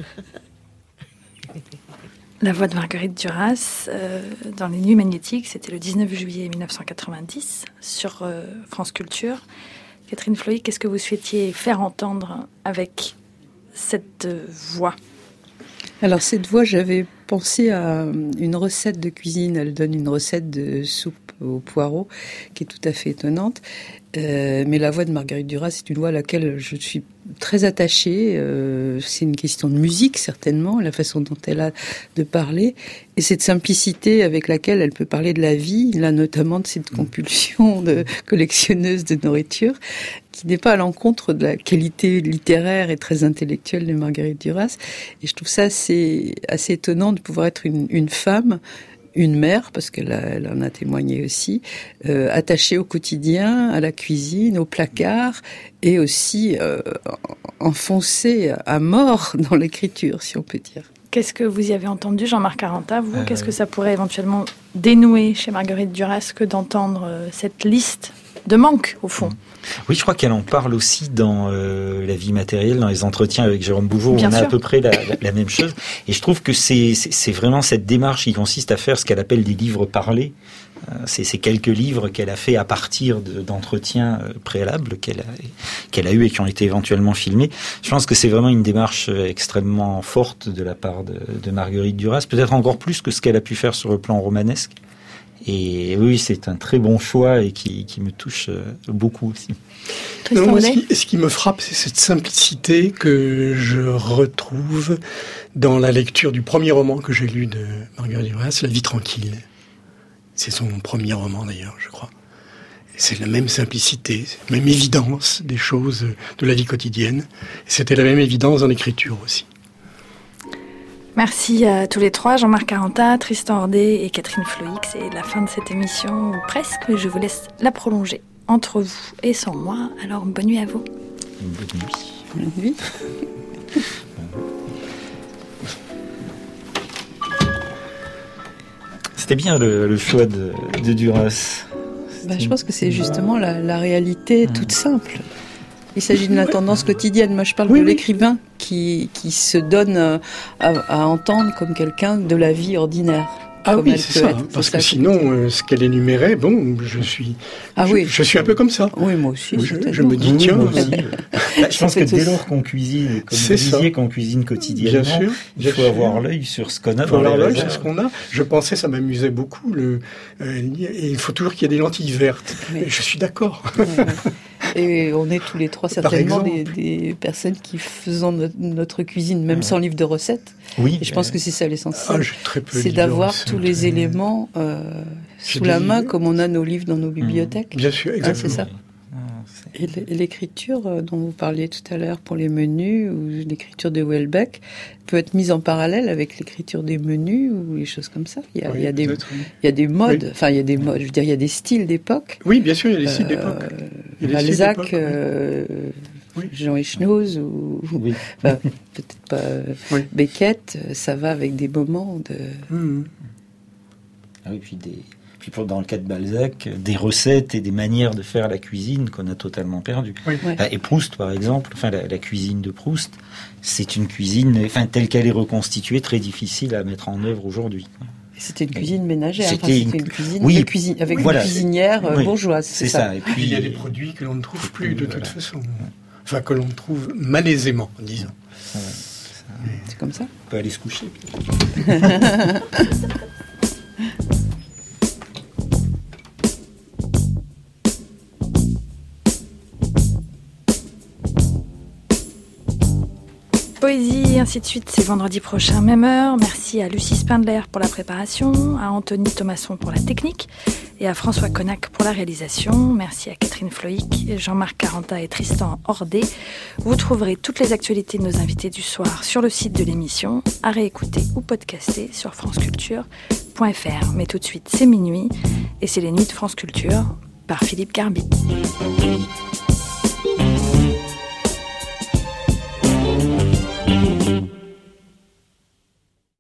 La voix de Marguerite Duras euh, dans Les Nuits Magnétiques, c'était le dix-neuf juillet mille neuf cent quatre-vingt-dix sur euh, France Culture. Catherine Floïc, qu'est-ce que vous souhaitiez faire entendre avec cette euh, voix ? Alors cette voix, j'avais pensé à une recette de cuisine. Elle donne une recette de soupe au poireau qui est tout à fait étonnante. Euh, mais la voix de Marguerite Duras, c'est une voix à laquelle je suis très attachée. Euh, c'est une question de musique, certainement, la façon dont elle a de parler. Et cette simplicité avec laquelle elle peut parler de la vie, là notamment de cette compulsion de collectionneuse de nourriture, qui n'est pas à l'encontre de la qualité littéraire et très intellectuelle de Marguerite Duras. Et je trouve ça assez, assez étonnant de pouvoir être une, une femme, une mère, parce qu'elle a, elle en a témoigné aussi, euh, attachée au quotidien, à la cuisine, au placard, et aussi euh, enfoncée à mort dans l'écriture, si on peut dire. Qu'est-ce que vous y avez entendu, Jean-Marc Caranta, vous euh... Qu'est-ce que ça pourrait éventuellement dénouer chez Marguerite Duras que d'entendre euh, cette liste de manques, au fond ? Oui, je crois qu'elle en parle aussi dans euh, La vie matérielle, dans les entretiens avec Jérôme Bouveau, Bien on a sûr. à peu près la, la, la même chose. Et je trouve que c'est, c'est, c'est vraiment cette démarche qui consiste à faire ce qu'elle appelle des livres parlés. Euh, c'est ces quelques livres qu'elle a fait à partir de, d'entretiens euh, préalables qu'elle a, qu'elle a eu et qui ont été éventuellement filmés. Je pense que c'est vraiment une démarche extrêmement forte de la part de, de Marguerite Duras, peut-être encore plus que ce qu'elle a pu faire sur le plan romanesque. Et oui, c'est un très bon choix et qui, qui me touche beaucoup aussi. Non, moi, ce, qui, ce qui me frappe, c'est cette simplicité que je retrouve dans la lecture du premier roman que j'ai lu de Marguerite Duras, La vie tranquille. C'est son premier roman d'ailleurs, je crois. Et c'est la même simplicité, la même évidence des choses de la vie quotidienne. Et c'était la même évidence dans l'écriture aussi. Merci à tous les trois, Jean-Marc Caranta, Tristan Ordet et Catherine Floïc. C'est la fin de cette émission, ou presque, mais je vous laisse la prolonger entre vous et sans moi. Alors, bonne nuit à vous. Bonne nuit. Bonne nuit. C'était bien le, le choix de, de Duras. Bah, je pense que c'est justement la, la réalité toute simple. Il s'agit d'une tendance quotidienne. Moi, je parle oui, de oui. l'écrivain qui, qui se donne à, à entendre comme quelqu'un de la vie ordinaire. Ah oui, c'est ça. Être, parce c'est que ça sinon, euh, ce qu'elle énumérait, bon, je suis, ah je, oui. je suis un peu comme ça. Oui, moi aussi. Je, je me dis, tiens, bah, je pense que dès lors qu'on cuisine, comme vous disiez, qu'on cuisine quotidiennement, bien sûr, il faut bien avoir sûr. l'œil sur ce qu'on a. Il faut avoir l'œil sur ce qu'on a. Je pensais, ça m'amusait beaucoup. Le, euh, et il faut toujours qu'il y ait des lentilles vertes. Mais... Je suis d'accord. Ouais, ouais. Et on est tous les trois certainement des, des personnes qui faisons notre, notre cuisine, même ouais. sans livre de recettes. Oui. Et je pense que c'est ça l'essentiel. Ah, j'ai très peu c'est d'avoir tous les éléments euh, sous la main, comme on a nos livres dans nos bibliothèques. Bien sûr, exactement. Ah, c'est ça. Et l'écriture dont vous parliez tout à l'heure pour les menus, ou l'écriture de Houellebecq, peut être mise en parallèle avec l'écriture des menus ou les choses comme ça. Il y a, oui, il y a, des, il y a des modes, oui. enfin il y a des modes, je veux dire, il y a des styles d'époque. Oui, bien sûr, il y a des styles d'époque. Euh, Balzac, d'époque, euh, oui. Jean Echenoz, ou oui. enfin, peut-être pas oui. Beckett, ça va avec des moments de... Mmh. Ah oui, puis des... Puis pour, dans le cas de Balzac, des recettes et des manières de faire la cuisine qu'on a totalement perdues. Oui. Enfin, et Proust, par exemple, enfin, la, la cuisine de Proust, c'est une cuisine, enfin, telle qu'elle est reconstituée, très difficile à mettre en œuvre aujourd'hui. C'était une cuisine ménagère, c'était, enfin, une... c'était une cuisine, oui. de cuisine avec voilà. une cuisinière oui. bourgeoise. C'est, c'est ça. ça. Et puis il y a des produits que l'on ne trouve plus de toute voilà. façon. Enfin, que l'on trouve malaisément, disons. Ouais. C'est comme ça. On peut aller se coucher. Poésie, ainsi de suite, c'est vendredi prochain, même heure. Merci à Lucie Spindler pour la préparation, à Anthony Thomasson pour la technique et à François Connac pour la réalisation. Merci à Catherine Floïc, Jean-Marc Caranta et Tristan Hordé. Vous trouverez toutes les actualités de nos invités du soir sur le site de l'émission, à réécouter ou podcaster sur franceculture point f r. Mais tout de suite, c'est minuit et c'est les nuits de France Culture par Philippe Garbi.